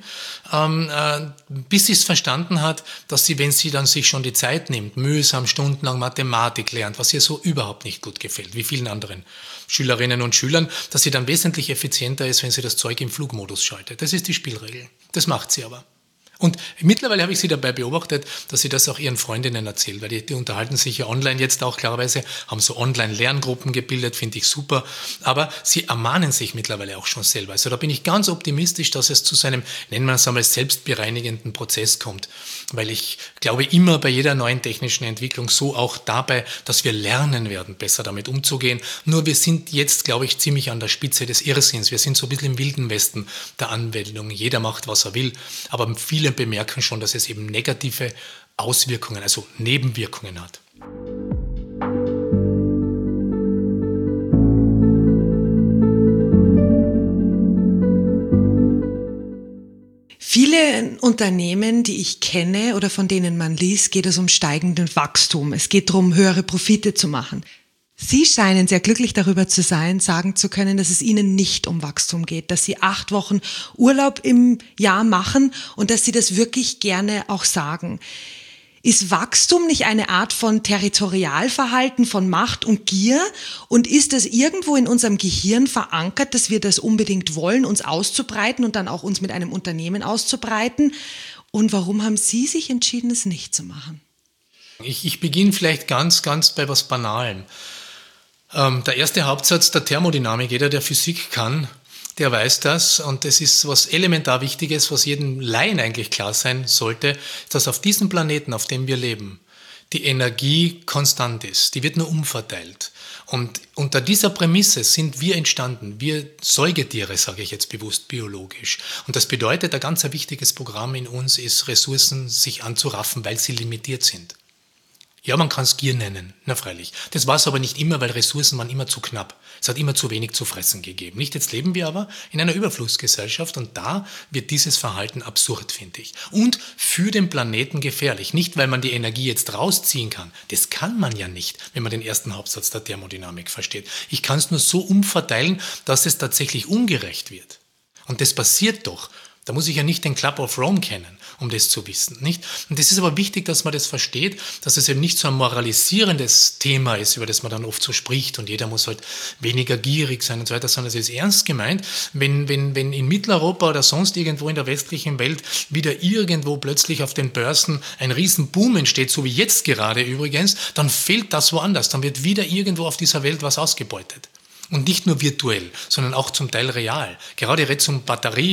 bis sie es verstanden hat, dass sie, wenn sie dann sich schon die Zeit nimmt, mühsam stundenlang Mathematik lernt, was ihr so überhaupt nicht gut gefällt, wie vielen anderen Schülerinnen und Schülern, dass sie dann wesentlich effizienter ist, wenn sie das Zeug im Flugmodus schaltet. Das ist die Spielregel. Das macht sie aber. Und mittlerweile habe ich sie dabei beobachtet, dass sie das auch ihren Freundinnen erzählt, weil die unterhalten sich ja online jetzt auch klarerweise, haben so Online-Lerngruppen gebildet, finde ich super, aber sie ermahnen sich mittlerweile auch schon selber. Also da bin ich ganz optimistisch, dass es zu seinem, nennen wir es einmal, selbstbereinigenden Prozess kommt, weil ich glaube immer bei jeder neuen technischen Entwicklung, so auch dabei, dass wir lernen werden, besser damit umzugehen. Nur wir sind jetzt, glaube ich, ziemlich an der Spitze des Irrsinns. Wir sind so ein bisschen im Wilden Westen der Anwendung. Jeder macht, was er will, aber viele bemerken schon, dass es eben negative Auswirkungen, also Nebenwirkungen hat. Viele Unternehmen, die ich kenne oder von denen man liest, geht es um steigenden Wachstum. Es geht darum, höhere Profite zu machen. Sie scheinen sehr glücklich darüber zu sein, sagen zu können, dass es Ihnen nicht um Wachstum geht, dass Sie 8 Wochen Urlaub im Jahr machen und dass Sie das wirklich gerne auch sagen. Ist Wachstum nicht eine Art von Territorialverhalten, von Macht und Gier? Und ist es irgendwo in unserem Gehirn verankert, dass wir das unbedingt wollen, uns auszubreiten und dann auch uns mit einem Unternehmen auszubreiten? Und warum haben Sie sich entschieden, es nicht zu machen? Ich beginne vielleicht ganz bei was Banalem. Der erste Hauptsatz der Thermodynamik, jeder, der Physik kann, der weiß das. Und das ist was elementar Wichtiges, was jedem Laien eigentlich klar sein sollte, dass auf diesem Planeten, auf dem wir leben, die Energie konstant ist. Die wird nur umverteilt. Und unter dieser Prämisse sind wir entstanden. Wir Säugetiere, sage ich jetzt bewusst, biologisch. Und das bedeutet, ein ganz wichtiges Programm in uns ist, Ressourcen sich anzuraffen, weil sie limitiert sind. Ja, man kann es Gier nennen, na freilich. Das war es aber nicht immer, weil Ressourcen waren immer zu knapp. Es hat immer zu wenig zu fressen gegeben. Nicht? Jetzt leben wir aber in einer Überflussgesellschaft und da wird dieses Verhalten absurd, finde ich. Und für den Planeten gefährlich. Nicht, weil man die Energie jetzt rausziehen kann. Das kann man ja nicht, wenn man den ersten Hauptsatz der Thermodynamik versteht. Ich kann es nur so umverteilen, dass es tatsächlich ungerecht wird. Und das passiert doch. Da muss ich ja nicht den Club of Rome kennen, um das zu wissen, nicht? Und es ist aber wichtig, dass man das versteht, dass es eben nicht so ein moralisierendes Thema ist, über das man dann oft so spricht und jeder muss halt weniger gierig sein und so weiter, sondern es ist ernst gemeint, wenn in Mitteleuropa oder sonst irgendwo in der westlichen Welt wieder irgendwo plötzlich auf den Börsen ein Riesenboom entsteht, so wie jetzt gerade übrigens, dann fehlt das woanders, dann wird wieder irgendwo auf dieser Welt was ausgebeutet. Und nicht nur virtuell, sondern auch zum Teil real. Gerade jetzt um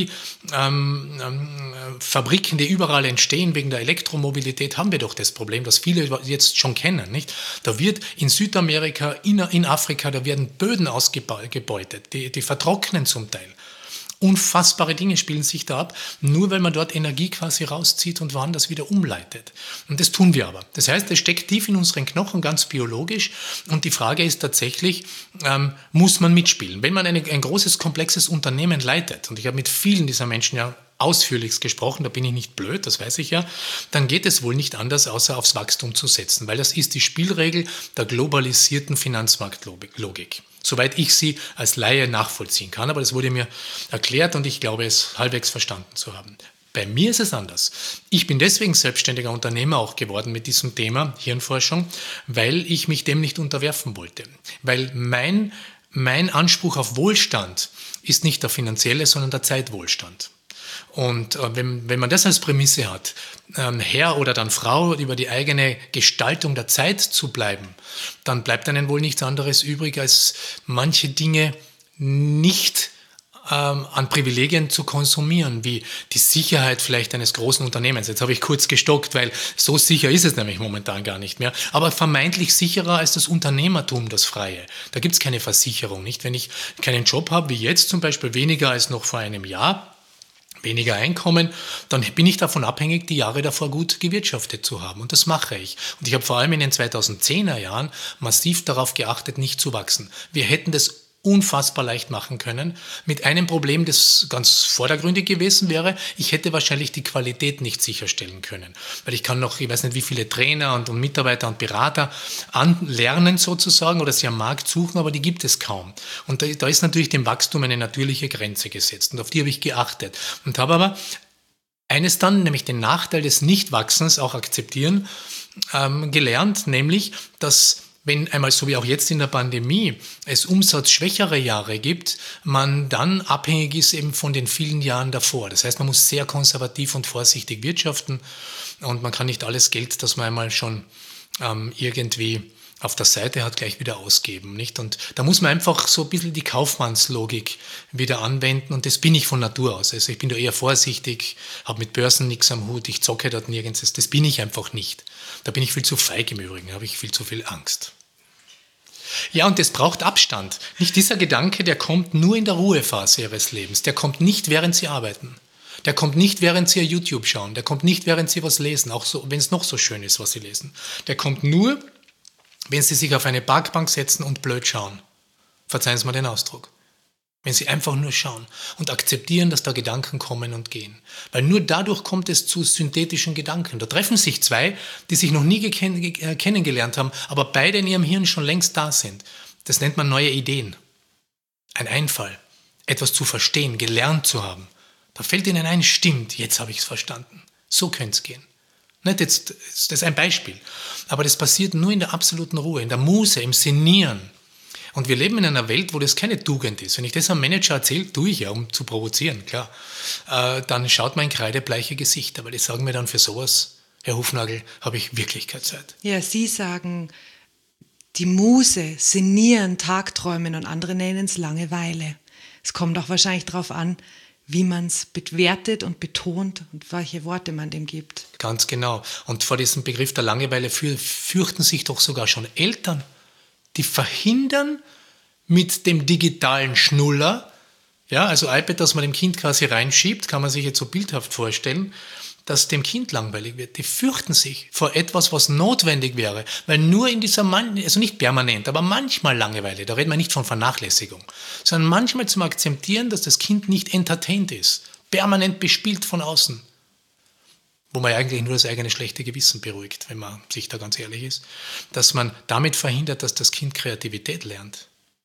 Batteriefabriken, die überall entstehen wegen der Elektromobilität, haben wir doch das Problem, das viele jetzt schon kennen. Nicht? Da wird in Südamerika, in Afrika, da werden Böden ausgebeutet, die vertrocknen zum Teil. Unfassbare Dinge spielen sich da ab, nur weil man dort Energie quasi rauszieht und woanders wieder umleitet. Und das tun wir aber. Das heißt, es steckt tief in unseren Knochen, ganz biologisch. Und die Frage ist tatsächlich, muss man mitspielen? Wenn man ein großes, komplexes Unternehmen leitet, und ich habe mit vielen dieser Menschen ja ausführlichst gesprochen, da bin ich nicht blöd, das weiß ich ja, dann geht es wohl nicht anders, außer aufs Wachstum zu setzen, weil das ist die Spielregel der globalisierten Finanzmarktlogik. Soweit ich sie als Laie nachvollziehen kann, aber das wurde mir erklärt und ich glaube, es halbwegs verstanden zu haben. Bei mir ist es anders. Ich bin deswegen selbstständiger Unternehmer auch geworden mit diesem Thema Hirnforschung, weil ich mich dem nicht unterwerfen wollte. Weil mein Anspruch auf Wohlstand ist nicht der finanzielle, sondern der Zeitwohlstand. Und wenn man das als Prämisse hat, Herr oder dann Frau über die eigene Gestaltung der Zeit zu bleiben, dann bleibt einem wohl nichts anderes übrig, als manche Dinge nicht an Privilegien zu konsumieren, wie die Sicherheit vielleicht eines großen Unternehmens. Jetzt habe ich kurz gestockt, weil so sicher ist es nämlich momentan gar nicht mehr, aber vermeintlich sicherer als das Unternehmertum, das Freie. Da gibt es keine Versicherung, nicht? Wenn ich keinen Job habe, wie jetzt zum Beispiel, weniger als noch vor einem Jahr, weniger Einkommen, dann bin ich davon abhängig, die Jahre davor gut gewirtschaftet zu haben. Und das mache ich. Und ich habe vor allem in den 2010er Jahren massiv darauf geachtet, nicht zu wachsen. Wir hätten das unfassbar leicht machen können, mit einem Problem, das ganz vordergründig gewesen wäre, ich hätte wahrscheinlich die Qualität nicht sicherstellen können. Weil ich kann noch, ich weiß nicht, wie viele Trainer und Mitarbeiter und Berater anlernen sozusagen oder sie am Markt suchen, aber die gibt es kaum. Und da ist natürlich dem Wachstum eine natürliche Grenze gesetzt und auf die habe ich geachtet. Und habe aber eines dann, nämlich den Nachteil des Nichtwachsens auch akzeptieren gelernt, nämlich, dass wenn einmal so wie auch jetzt in der Pandemie es umsatzschwächere Jahre gibt, man dann abhängig ist eben von den vielen Jahren davor. Das heißt, man muss sehr konservativ und vorsichtig wirtschaften und man kann nicht alles Geld, das man einmal schon irgendwie auf der Seite hat, gleich wieder ausgeben, nicht? Und da muss man einfach so ein bisschen die Kaufmannslogik wieder anwenden und das bin ich von Natur aus. Also ich bin da eher vorsichtig, habe mit Börsen nichts am Hut, ich zocke dort nirgends, das bin ich einfach nicht. Da bin ich viel zu feig im Übrigen, da habe ich viel zu viel Angst. Ja, und es braucht Abstand. Nicht dieser Gedanke, der kommt nur in der Ruhephase Ihres Lebens, der kommt nicht, während Sie arbeiten. Der kommt nicht, während Sie YouTube schauen, der kommt nicht, während Sie was lesen, auch so, wenn es noch so schön ist, was Sie lesen. Der kommt nur, wenn Sie sich auf eine Parkbank setzen und blöd schauen. Verzeihen Sie mir den Ausdruck. Wenn Sie einfach nur schauen und akzeptieren, dass da Gedanken kommen und gehen. Weil nur dadurch kommt es zu synthetischen Gedanken. Da treffen sich zwei, die sich noch nie kennengelernt haben, aber beide in ihrem Hirn schon längst da sind. Das nennt man neue Ideen. Ein Einfall. Etwas zu verstehen, gelernt zu haben. Da fällt Ihnen ein, stimmt, jetzt habe ich es verstanden. So könnte es gehen. Nicht jetzt, das ist ein Beispiel. Aber das passiert nur in der absoluten Ruhe, in der Muße, im Sinnieren. Und wir leben in einer Welt, wo das keine Tugend ist. Wenn ich das einem Manager erzähle, tue ich ja, um zu provozieren, klar. Dann schaut mein kreidebleiche Gesichter, weil die sagen mir dann, für sowas, Herr Hufnagel, habe ich wirklich keine Zeit. Ja, Sie sagen, die Muse, Sinnieren, Tagträumen und andere nennen es Langeweile. Es kommt auch wahrscheinlich darauf an, wie man es bewertet und betont und welche Worte man dem gibt. Ganz genau. Und vor diesem Begriff der Langeweile fürchten sich doch sogar schon Eltern. Die verhindern mit dem digitalen Schnuller, ja, also iPad, das man dem Kind quasi reinschiebt, kann man sich jetzt so bildhaft vorstellen, dass dem Kind langweilig wird. Die fürchten sich vor etwas, was notwendig wäre, weil nur in dieser, also nicht permanent, aber manchmal Langeweile, da reden wir nicht von Vernachlässigung, sondern manchmal zum Akzeptieren, dass das Kind nicht entertained ist, permanent bespielt von außen. Wo man eigentlich nur das eigene schlechte Gewissen beruhigt, wenn man sich da ganz ehrlich ist, dass man damit verhindert, dass das Kind Kreativität lernt.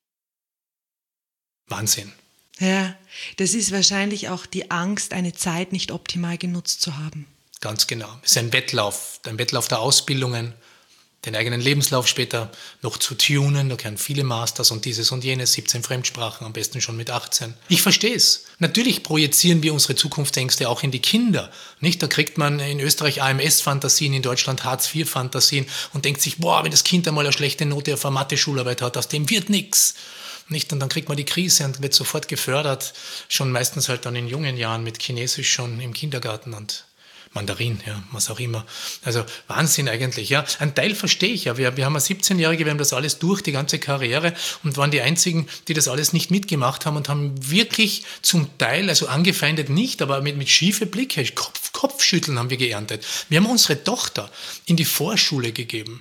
Wahnsinn. Ja, das ist wahrscheinlich auch die Angst, eine Zeit nicht optimal genutzt zu haben. Ganz genau. Es ist ein Wettlauf der Ausbildungen, den eigenen Lebenslauf später noch zu tunen. Da gehören viele Masters und dieses und jenes, 17 Fremdsprachen, am besten schon mit 18. Ich verstehe es. Natürlich projizieren wir unsere Zukunftsängste auch in die Kinder. Nicht? Da kriegt man in Österreich AMS-Fantasien, in Deutschland Hartz-IV-Fantasien und denkt sich, boah, wenn das Kind einmal eine schlechte Note auf eine Mathe-Schularbeit hat, aus dem wird nichts. Nicht? Und dann kriegt man die Krise und wird sofort gefördert, schon meistens halt dann in jungen Jahren mit Chinesisch schon im Kindergarten und Mandarin, ja, was auch immer. Also Wahnsinn eigentlich, ja. Ein Teil verstehe ich ja. Wir haben eine 17-Jährige, wir haben das alles durch, die ganze Karriere und waren die Einzigen, die das alles nicht mitgemacht haben und haben wirklich zum Teil, also angefeindet nicht, aber mit schiefe Blicke, Kopfschütteln haben wir geerntet. Wir haben unsere Tochter in die Vorschule gegeben.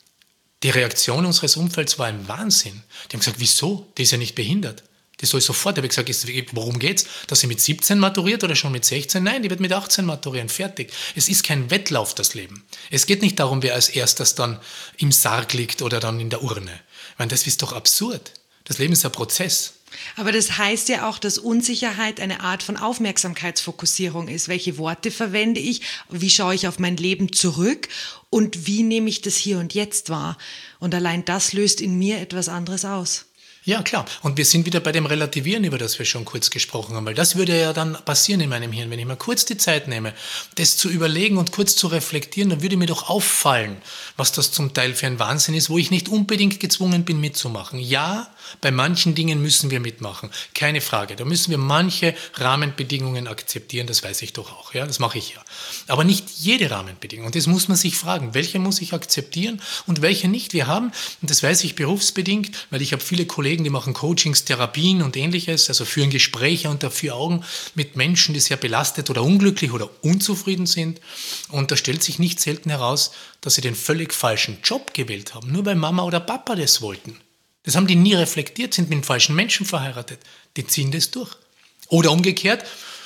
Die Reaktion unseres Umfelds war ein Wahnsinn. Die haben gesagt, wieso? Die ist ja nicht behindert. Die soll sofort, habe ich gesagt, worum geht's? Dass sie mit 17 maturiert oder schon mit 16? Nein, die wird mit 18 maturieren, fertig. Es ist kein Wettlauf, das Leben. Es geht nicht darum, wer als erstes dann im Sarg liegt oder dann in der Urne. Ich meine, das ist doch absurd. Das Leben ist ein Prozess. Aber das heißt ja auch, dass Unsicherheit eine Art von Aufmerksamkeitsfokussierung ist. Welche Worte verwende ich? Wie schaue ich auf mein Leben zurück? Und wie nehme ich das hier und jetzt wahr? Und allein das löst in mir etwas anderes aus. Ja, klar. Und wir sind wieder bei dem Relativieren, über das wir schon kurz gesprochen haben, weil das würde ja dann passieren in meinem Hirn. Wenn ich mal kurz die Zeit nehme, das zu überlegen und kurz zu reflektieren, dann würde mir doch auffallen, was das zum Teil für ein Wahnsinn ist, wo ich nicht unbedingt gezwungen bin mitzumachen. Ja, bei manchen Dingen müssen wir mitmachen, keine Frage. Da müssen wir manche Rahmenbedingungen akzeptieren, das weiß ich doch auch, ja, das mache ich ja. Aber nicht jede Rahmenbedingung. Und das muss man sich fragen, welche muss ich akzeptieren und welche nicht. Wir haben, und das weiß ich berufsbedingt, weil ich habe viele Kollegen, die machen Coachings, Therapien und ähnliches, also führen Gespräche unter vier Augen mit Menschen, die sehr belastet oder unglücklich oder unzufrieden sind. Und da stellt sich nicht selten heraus, dass sie den völlig falschen Job gewählt haben, nur weil Mama oder Papa das wollten. Das haben die nie reflektiert, sind mit den falschen Menschen verheiratet. Die ziehen das durch. Oder umgekehrt,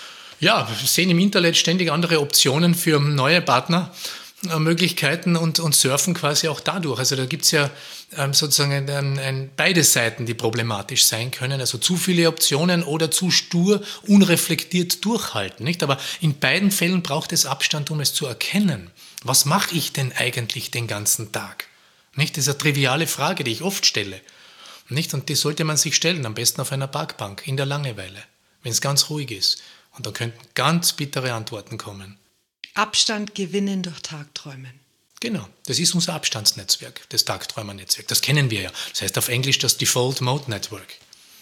ja, wir sehen im Internet ständig andere Optionen für neue Partnermöglichkeiten und surfen quasi auch dadurch. Also da gibt es ja sozusagen beide Seiten, die problematisch sein können. Also zu viele Optionen oder zu stur, unreflektiert durchhalten. Nicht? Aber in beiden Fällen braucht es Abstand, um es zu erkennen. Was mache ich denn eigentlich den ganzen Tag? Nicht? Das ist eine triviale Frage, die ich oft stelle. Nicht? Und die sollte man sich stellen, am besten auf einer Parkbank, in der Langeweile, wenn es ganz ruhig ist. Und da könnten ganz bittere Antworten kommen. Abstand gewinnen durch Tagträumen. Genau, das ist unser Abstandsnetzwerk, das Tagträumernetzwerk. Das kennen wir ja. Das heißt auf Englisch das Default Mode Network.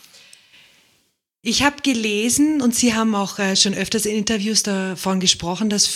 Ich habe gelesen, und Sie haben auch schon öfters in Interviews davon gesprochen, dass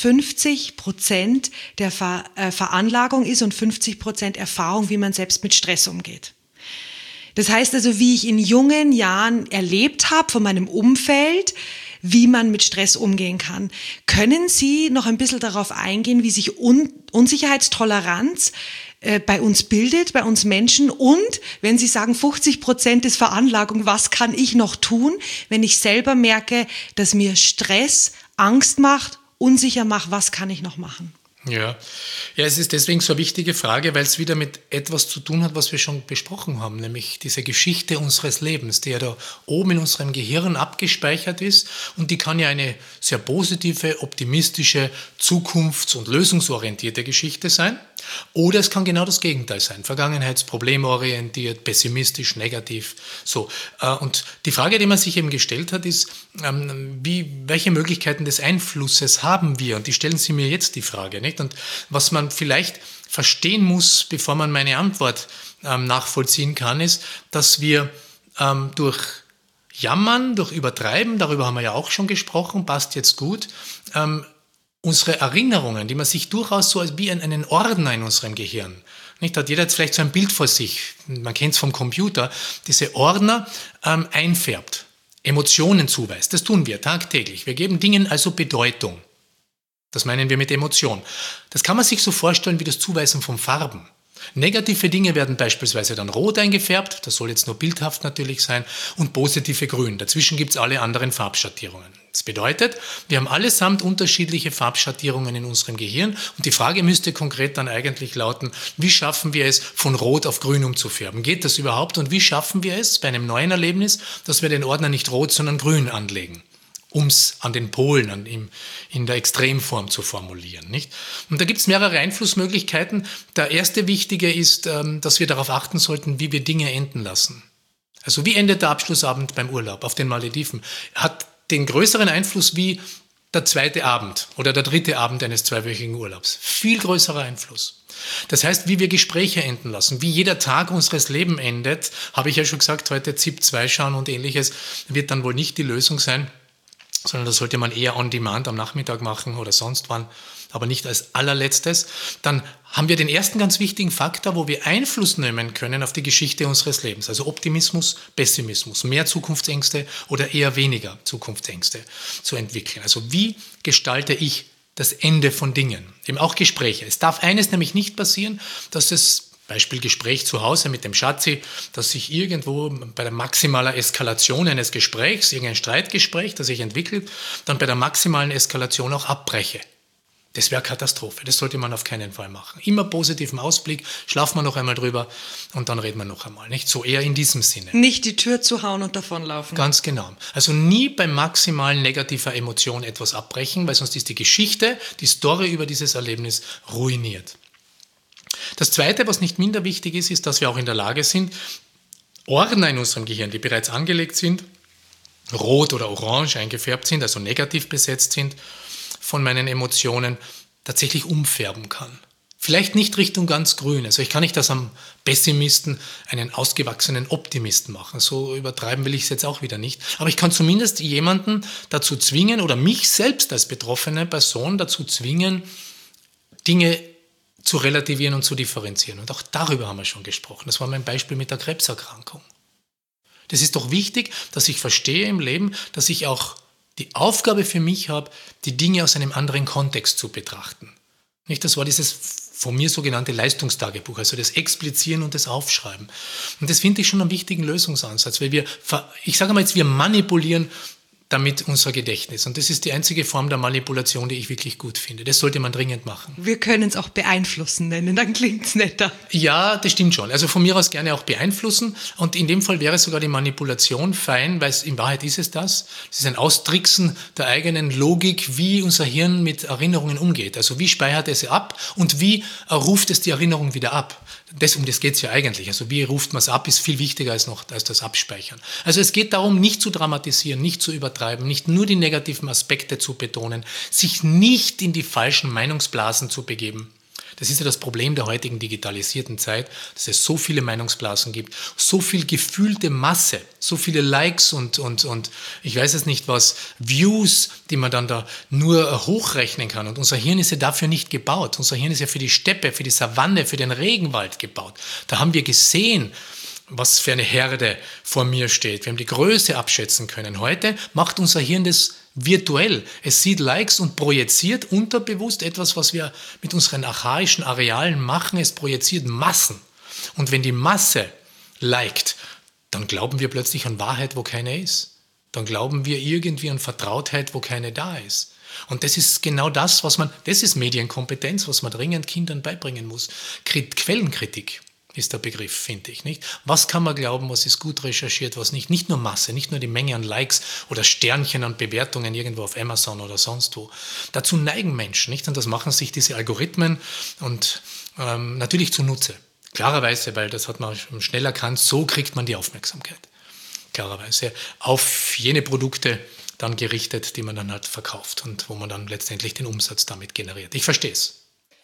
50% der Veranlagung ist und 50% Erfahrung, wie man selbst mit Stress umgeht. Das heißt also, wie ich in jungen Jahren erlebt habe von meinem Umfeld, wie man mit Stress umgehen kann. Können Sie noch ein bisschen darauf eingehen, wie sich Unsicherheitstoleranz bei uns bildet, bei uns Menschen? Und wenn Sie sagen, 50% ist Veranlagung, was kann ich noch tun, wenn ich selber merke, dass mir Stress Angst macht, unsicher macht, was kann ich noch machen? Ja, es ist deswegen so eine wichtige Frage, weil es wieder mit etwas zu tun hat, was wir schon besprochen haben, nämlich diese Geschichte unseres Lebens, die ja da oben in unserem Gehirn abgespeichert ist und die kann ja eine sehr positive, optimistische, zukunfts- und lösungsorientierte Geschichte sein oder es kann genau das Gegenteil sein, vergangenheitsproblemorientiert, pessimistisch, negativ, so. Und die Frage, die man sich eben gestellt hat, ist, welche Möglichkeiten des Einflusses haben wir? Und die stellen Sie mir jetzt die Frage, nicht? Und was man vielleicht verstehen muss, bevor man meine Antwort nachvollziehen kann, ist, dass wir durch Jammern, durch Übertreiben, darüber haben wir ja auch schon gesprochen, passt jetzt gut, unsere Erinnerungen, die man sich durchaus so als wie einen Ordner in unserem Gehirn, nicht, hat jeder jetzt vielleicht so ein Bild vor sich, man kennt es vom Computer, diese Ordner einfärbt, Emotionen zuweist, das tun wir tagtäglich. Wir geben Dingen also Bedeutung. Das meinen wir mit Emotion. Das kann man sich so vorstellen wie das Zuweisen von Farben. Negative Dinge werden beispielsweise dann rot eingefärbt, das soll jetzt nur bildhaft natürlich sein, und positive grün. Dazwischen gibt es alle anderen Farbschattierungen. Das bedeutet, wir haben allesamt unterschiedliche Farbschattierungen in unserem Gehirn und die Frage müsste konkret dann eigentlich lauten, wie schaffen wir es, von rot auf grün umzufärben? Geht das überhaupt? Und wie schaffen wir es bei einem neuen Erlebnis, dass wir den Ordner nicht rot, sondern grün anlegen? Um es an den Polen, in der Extremform zu formulieren. Nicht? Und da gibt es mehrere Einflussmöglichkeiten. Der erste wichtige ist, dass wir darauf achten sollten, wie wir Dinge enden lassen. Also wie endet der Abschlussabend beim Urlaub auf den Malediven? Hat den größeren Einfluss wie der zweite Abend oder der dritte Abend eines zweiwöchigen Urlaubs. Viel größerer Einfluss. Das heißt, wie wir Gespräche enden lassen, wie jeder Tag unseres Lebens endet, habe ich ja schon gesagt, heute ZIP 2 schauen und ähnliches, wird dann wohl nicht die Lösung sein, sondern das sollte man eher on demand am Nachmittag machen oder sonst wann. aber nicht als allerletztes, dann haben wir den ersten ganz wichtigen Faktor, wo wir Einfluss nehmen können auf die Geschichte unseres Lebens. Also Optimismus, Pessimismus, mehr Zukunftsängste oder eher weniger Zukunftsängste zu entwickeln. Also wie gestalte ich das Ende von Dingen? Eben auch Gespräche. Es darf eines nämlich nicht passieren, dass das Beispiel Gespräch zu Hause mit dem Schatzi, dass ich irgendwo bei der maximalen Eskalation eines Gesprächs, irgendein Streitgespräch, das sich entwickelt, dann bei der maximalen Eskalation auch abbreche. Das wäre Katastrophe. Das sollte man auf keinen Fall machen. Immer positiven Ausblick, schlafen wir noch einmal drüber und dann reden wir noch einmal. Nicht so eher in diesem Sinne. Nicht die Tür zuhauen und davonlaufen. Ganz genau. Also nie bei maximalen negativer Emotion etwas abbrechen, weil sonst ist die Geschichte, die Story über dieses Erlebnis ruiniert. Das Zweite, was nicht minder wichtig ist, ist, dass wir auch in der Lage sind, Ordner in unserem Gehirn, die bereits angelegt sind, rot oder orange eingefärbt sind, also negativ besetzt sind von meinen Emotionen, tatsächlich umfärben kann. Vielleicht nicht Richtung ganz grün. Also ich kann nicht aus einem Pessimisten einen ausgewachsenen Optimisten machen. So übertreiben will ich es jetzt auch wieder nicht. Aber ich kann zumindest jemanden dazu zwingen oder mich selbst als betroffene Person dazu zwingen, Dinge zu relativieren und zu differenzieren. Und auch darüber haben wir schon gesprochen. Das war mein Beispiel mit der Krebserkrankung. Das ist doch wichtig, dass ich verstehe im Leben, dass ich auch die Aufgabe für mich habe, die Dinge aus einem anderen Kontext zu betrachten. Nicht, das war dieses von mir sogenannte Leistungstagebuch, also das Explizieren und das Aufschreiben. Und das finde ich schon einen wichtigen Lösungsansatz, weil ich sage mal jetzt, wir manipulieren damit unser Gedächtnis. Und das ist die einzige Form der Manipulation, die ich wirklich gut finde. Das sollte man dringend machen. Wir können es auch beeinflussen nennen, dann klingt es netter. Ja, das stimmt schon. Also von mir aus gerne auch beeinflussen. Und in dem Fall wäre sogar die Manipulation fein, weil in Wahrheit ist es das. Es ist ein Austricksen der eigenen Logik, wie unser Hirn mit Erinnerungen umgeht. Also wie speichert es sie ab und wie ruft es die Erinnerung wieder ab. Um das geht es ja eigentlich. Also wie ruft man es ab, ist viel wichtiger als das Abspeichern. Also es geht darum, nicht zu dramatisieren, nicht zu übertreiben, nicht nur die negativen Aspekte zu betonen, sich nicht in die falschen Meinungsblasen zu begeben. Das ist ja das Problem der heutigen digitalisierten Zeit, dass es so viele Meinungsblasen gibt, so viel gefühlte Masse, so viele Likes und ich weiß es nicht was, Views, die man dann da nur hochrechnen kann. Und unser Hirn ist ja dafür nicht gebaut. Unser Hirn ist ja für die Steppe, für die Savanne, für den Regenwald gebaut. Da haben wir gesehen, was für eine Herde vor mir steht. Wir haben die Größe abschätzen können. Heute macht unser Hirn das virtuell. Es sieht Likes und projiziert unterbewusst etwas, was wir mit unseren archaischen Arealen machen. Es projiziert Massen. Und wenn die Masse liked, dann glauben wir plötzlich an Wahrheit, wo keine ist. Dann glauben wir irgendwie an Vertrautheit, wo keine da ist. Und das ist genau das ist Medienkompetenz, was man dringend Kindern beibringen muss. Quellenkritik ist der Begriff, finde ich, nicht? Was kann man glauben, was ist gut recherchiert, was nicht? Nicht nur Masse, nicht nur die Menge an Likes oder Sternchen an Bewertungen irgendwo auf Amazon oder sonst wo. Dazu neigen Menschen, nicht? Und das machen sich diese Algorithmen und natürlich zunutze. Klarerweise, weil das hat man schnell erkannt, so kriegt man die Aufmerksamkeit. Klarerweise auf jene Produkte dann gerichtet, die man dann halt verkauft und wo man dann letztendlich den Umsatz damit generiert. Ich verstehe es.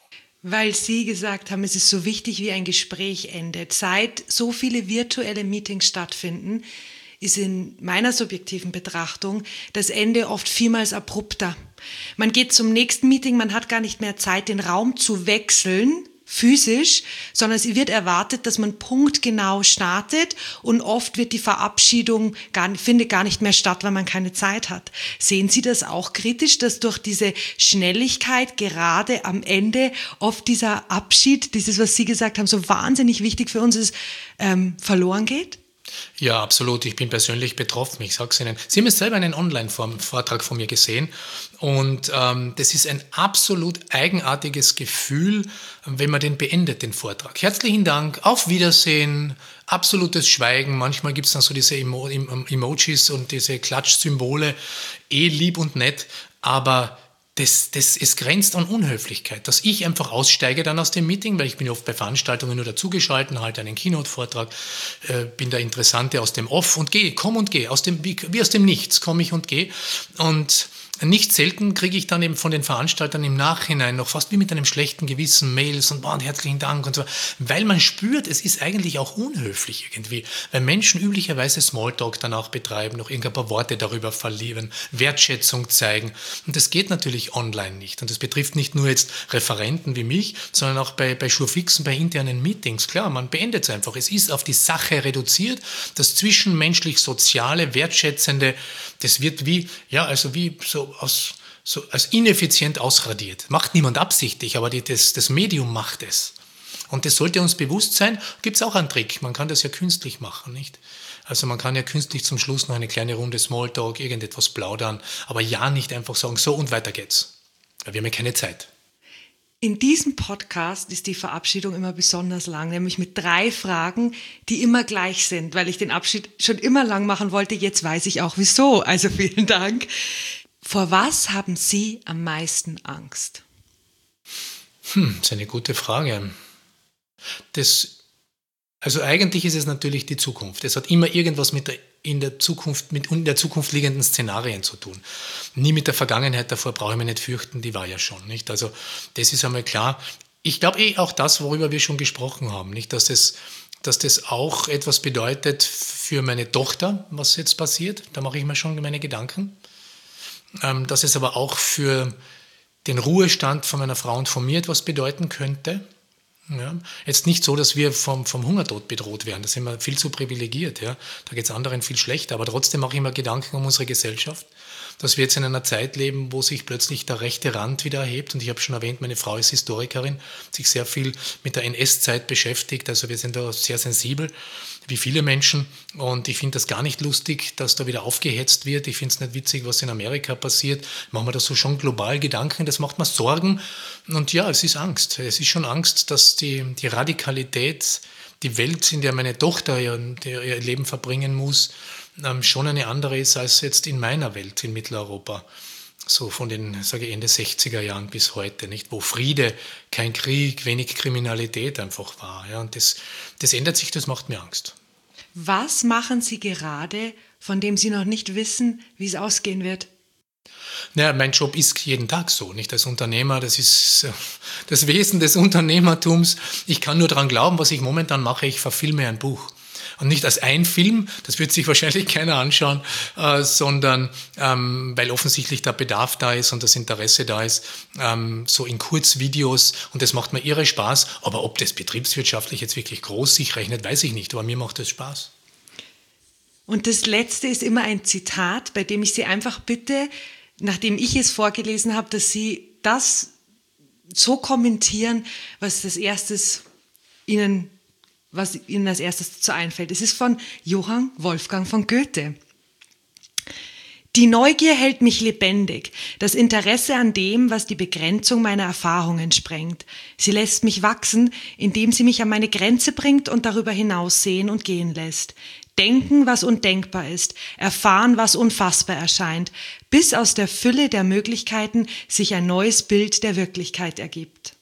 Weil Sie gesagt haben, es ist so wichtig, wie ein Gespräch endet. Seit so viele virtuelle Meetings stattfinden, ist in meiner subjektiven Betrachtung das Ende oft vielmals abrupter. Man geht zum nächsten Meeting, man hat gar nicht mehr Zeit, den Raum zu wechseln, physisch, sondern es wird erwartet, dass man punktgenau startet und oft wird die Verabschiedung findet gar nicht mehr statt, weil man keine Zeit hat. Sehen Sie das auch kritisch, dass durch diese Schnelligkeit gerade am Ende oft dieser Abschied, dieses, was Sie gesagt haben, so wahnsinnig wichtig für uns ist, verloren geht? Ja, absolut. Ich bin persönlich betroffen. Ich sage es Ihnen. Sie haben jetzt selber einen Online-Vortrag von mir gesehen und das ist ein absolut eigenartiges Gefühl, wenn man den beendet, den Vortrag. Herzlichen Dank, auf Wiedersehen, absolutes Schweigen. Manchmal gibt es dann so diese Emojis und diese Klatschsymbole, lieb und nett, aber es grenzt an Unhöflichkeit, dass ich einfach aussteige dann aus dem Meeting, weil ich bin oft bei Veranstaltungen nur dazugeschalten, halte einen Keynote-Vortrag, bin der Interessante aus dem Off und gehe, komm und gehe, wie aus dem Nichts komme ich und gehe und Nicht selten kriege ich dann eben von den Veranstaltern im Nachhinein noch fast wie mit einem schlechten Gewissen Mails und herzlichen Dank und so, weil man spürt, es ist eigentlich auch unhöflich irgendwie, weil Menschen üblicherweise Smalltalk danach betreiben, noch irgendein paar Worte darüber verlieren, Wertschätzung zeigen, und das geht natürlich online nicht, und das betrifft nicht nur jetzt Referenten wie mich, sondern auch bei Schurfixen, bei internen Meetings. Klar, man beendet es einfach, es ist auf die Sache reduziert, das zwischenmenschlich-soziale, wertschätzende, das wird als ineffizient ausradiert. Macht niemand absichtlich, aber das Medium macht es. Und das sollte uns bewusst sein. Gibt es auch einen Trick, man kann das ja künstlich machen, nicht? Also man kann ja künstlich zum Schluss noch eine kleine Runde Smalltalk, irgendetwas plaudern, aber ja nicht einfach sagen, so und weiter geht's. Weil wir haben ja keine Zeit. In diesem Podcast ist die Verabschiedung immer besonders lang, nämlich mit 3 Fragen, die immer gleich sind, weil ich den Abschied schon immer lang machen wollte. Jetzt weiß ich auch wieso. Also vielen Dank. Vor was haben Sie am meisten Angst? Das ist eine gute Frage. Also eigentlich ist es natürlich die Zukunft. Es hat immer irgendwas mit in der Zukunft liegenden Szenarien zu tun. Nie mit der Vergangenheit, davor brauche ich mich nicht fürchten, die war ja schon, nicht? Also das ist einmal klar. Ich glaube auch das, worüber wir schon gesprochen haben, nicht? Dass das auch etwas bedeutet für meine Tochter, was jetzt passiert. Da mache ich mir schon meine Gedanken. Dass es aber auch für den Ruhestand von meiner Frau und von mir etwas bedeuten könnte. Ja, jetzt nicht so, dass wir vom Hungertod bedroht werden, da sind wir viel zu privilegiert, ja. Da geht es anderen viel schlechter, aber trotzdem mache ich mir Gedanken um unsere Gesellschaft, dass wir jetzt in einer Zeit leben, wo sich plötzlich der rechte Rand wieder erhebt, und ich habe schon erwähnt, meine Frau ist Historikerin, sich sehr viel mit der NS-Zeit beschäftigt, also wir sind da sehr sensibel, wie viele Menschen, und ich finde das gar nicht lustig, dass da wieder aufgehetzt wird. Ich finde es nicht witzig, was in Amerika passiert. Machen wir da so schon global Gedanken, das macht mir Sorgen, und ja, es ist Angst. Es ist schon Angst, dass die Radikalität, die Welt, in der meine Tochter ihr Leben verbringen muss, schon eine andere ist als jetzt in meiner Welt in Mitteleuropa. So von den, sage ich, Ende 60er Jahren bis heute, nicht? Wo Friede, kein Krieg, wenig Kriminalität einfach war. Ja? Und das ändert sich, das macht mir Angst. Was machen Sie gerade, von dem Sie noch nicht wissen, wie es ausgehen wird? Naja, mein Job ist jeden Tag so, nicht? Als Unternehmer, das ist das Wesen des Unternehmertums. Ich kann nur daran glauben, was ich momentan mache, ich verfilme ein Buch. Und nicht als ein Film, das wird sich wahrscheinlich keiner anschauen, sondern weil offensichtlich der Bedarf da ist und das Interesse da ist, so in Kurzvideos, und das macht mir irre Spaß. Aber ob das betriebswirtschaftlich jetzt wirklich groß sich rechnet, weiß ich nicht, aber mir macht das Spaß. Und das Letzte ist immer ein Zitat, bei dem ich Sie einfach bitte, nachdem ich es vorgelesen habe, dass Sie das so kommentieren, was Ihnen als erstes dazu einfällt. Es ist von Johann Wolfgang von Goethe. Die Neugier hält mich lebendig, das Interesse an dem, was die Begrenzung meiner Erfahrungen sprengt. Sie lässt mich wachsen, indem sie mich an meine Grenze bringt und darüber hinaus sehen und gehen lässt. Denken, was undenkbar ist, erfahren, was unfassbar erscheint, bis aus der Fülle der Möglichkeiten sich ein neues Bild der Wirklichkeit ergibt.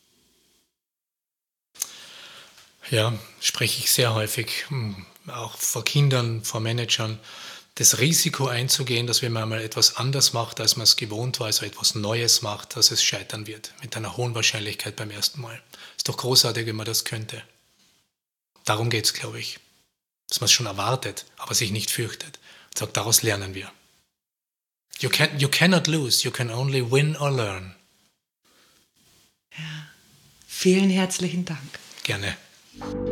Ja, spreche ich sehr häufig, auch vor Kindern, vor Managern, das Risiko einzugehen, dass wenn man einmal etwas anders macht, als man es gewohnt war, also etwas Neues macht, dass es scheitern wird, mit einer hohen Wahrscheinlichkeit beim ersten Mal. Ist doch großartig, wenn man das könnte. Darum geht es, glaube ich. Dass man es schon erwartet, aber sich nicht fürchtet. Und sagt, daraus lernen wir. You cannot lose, you can only win or learn. Ja, vielen herzlichen Dank. Gerne.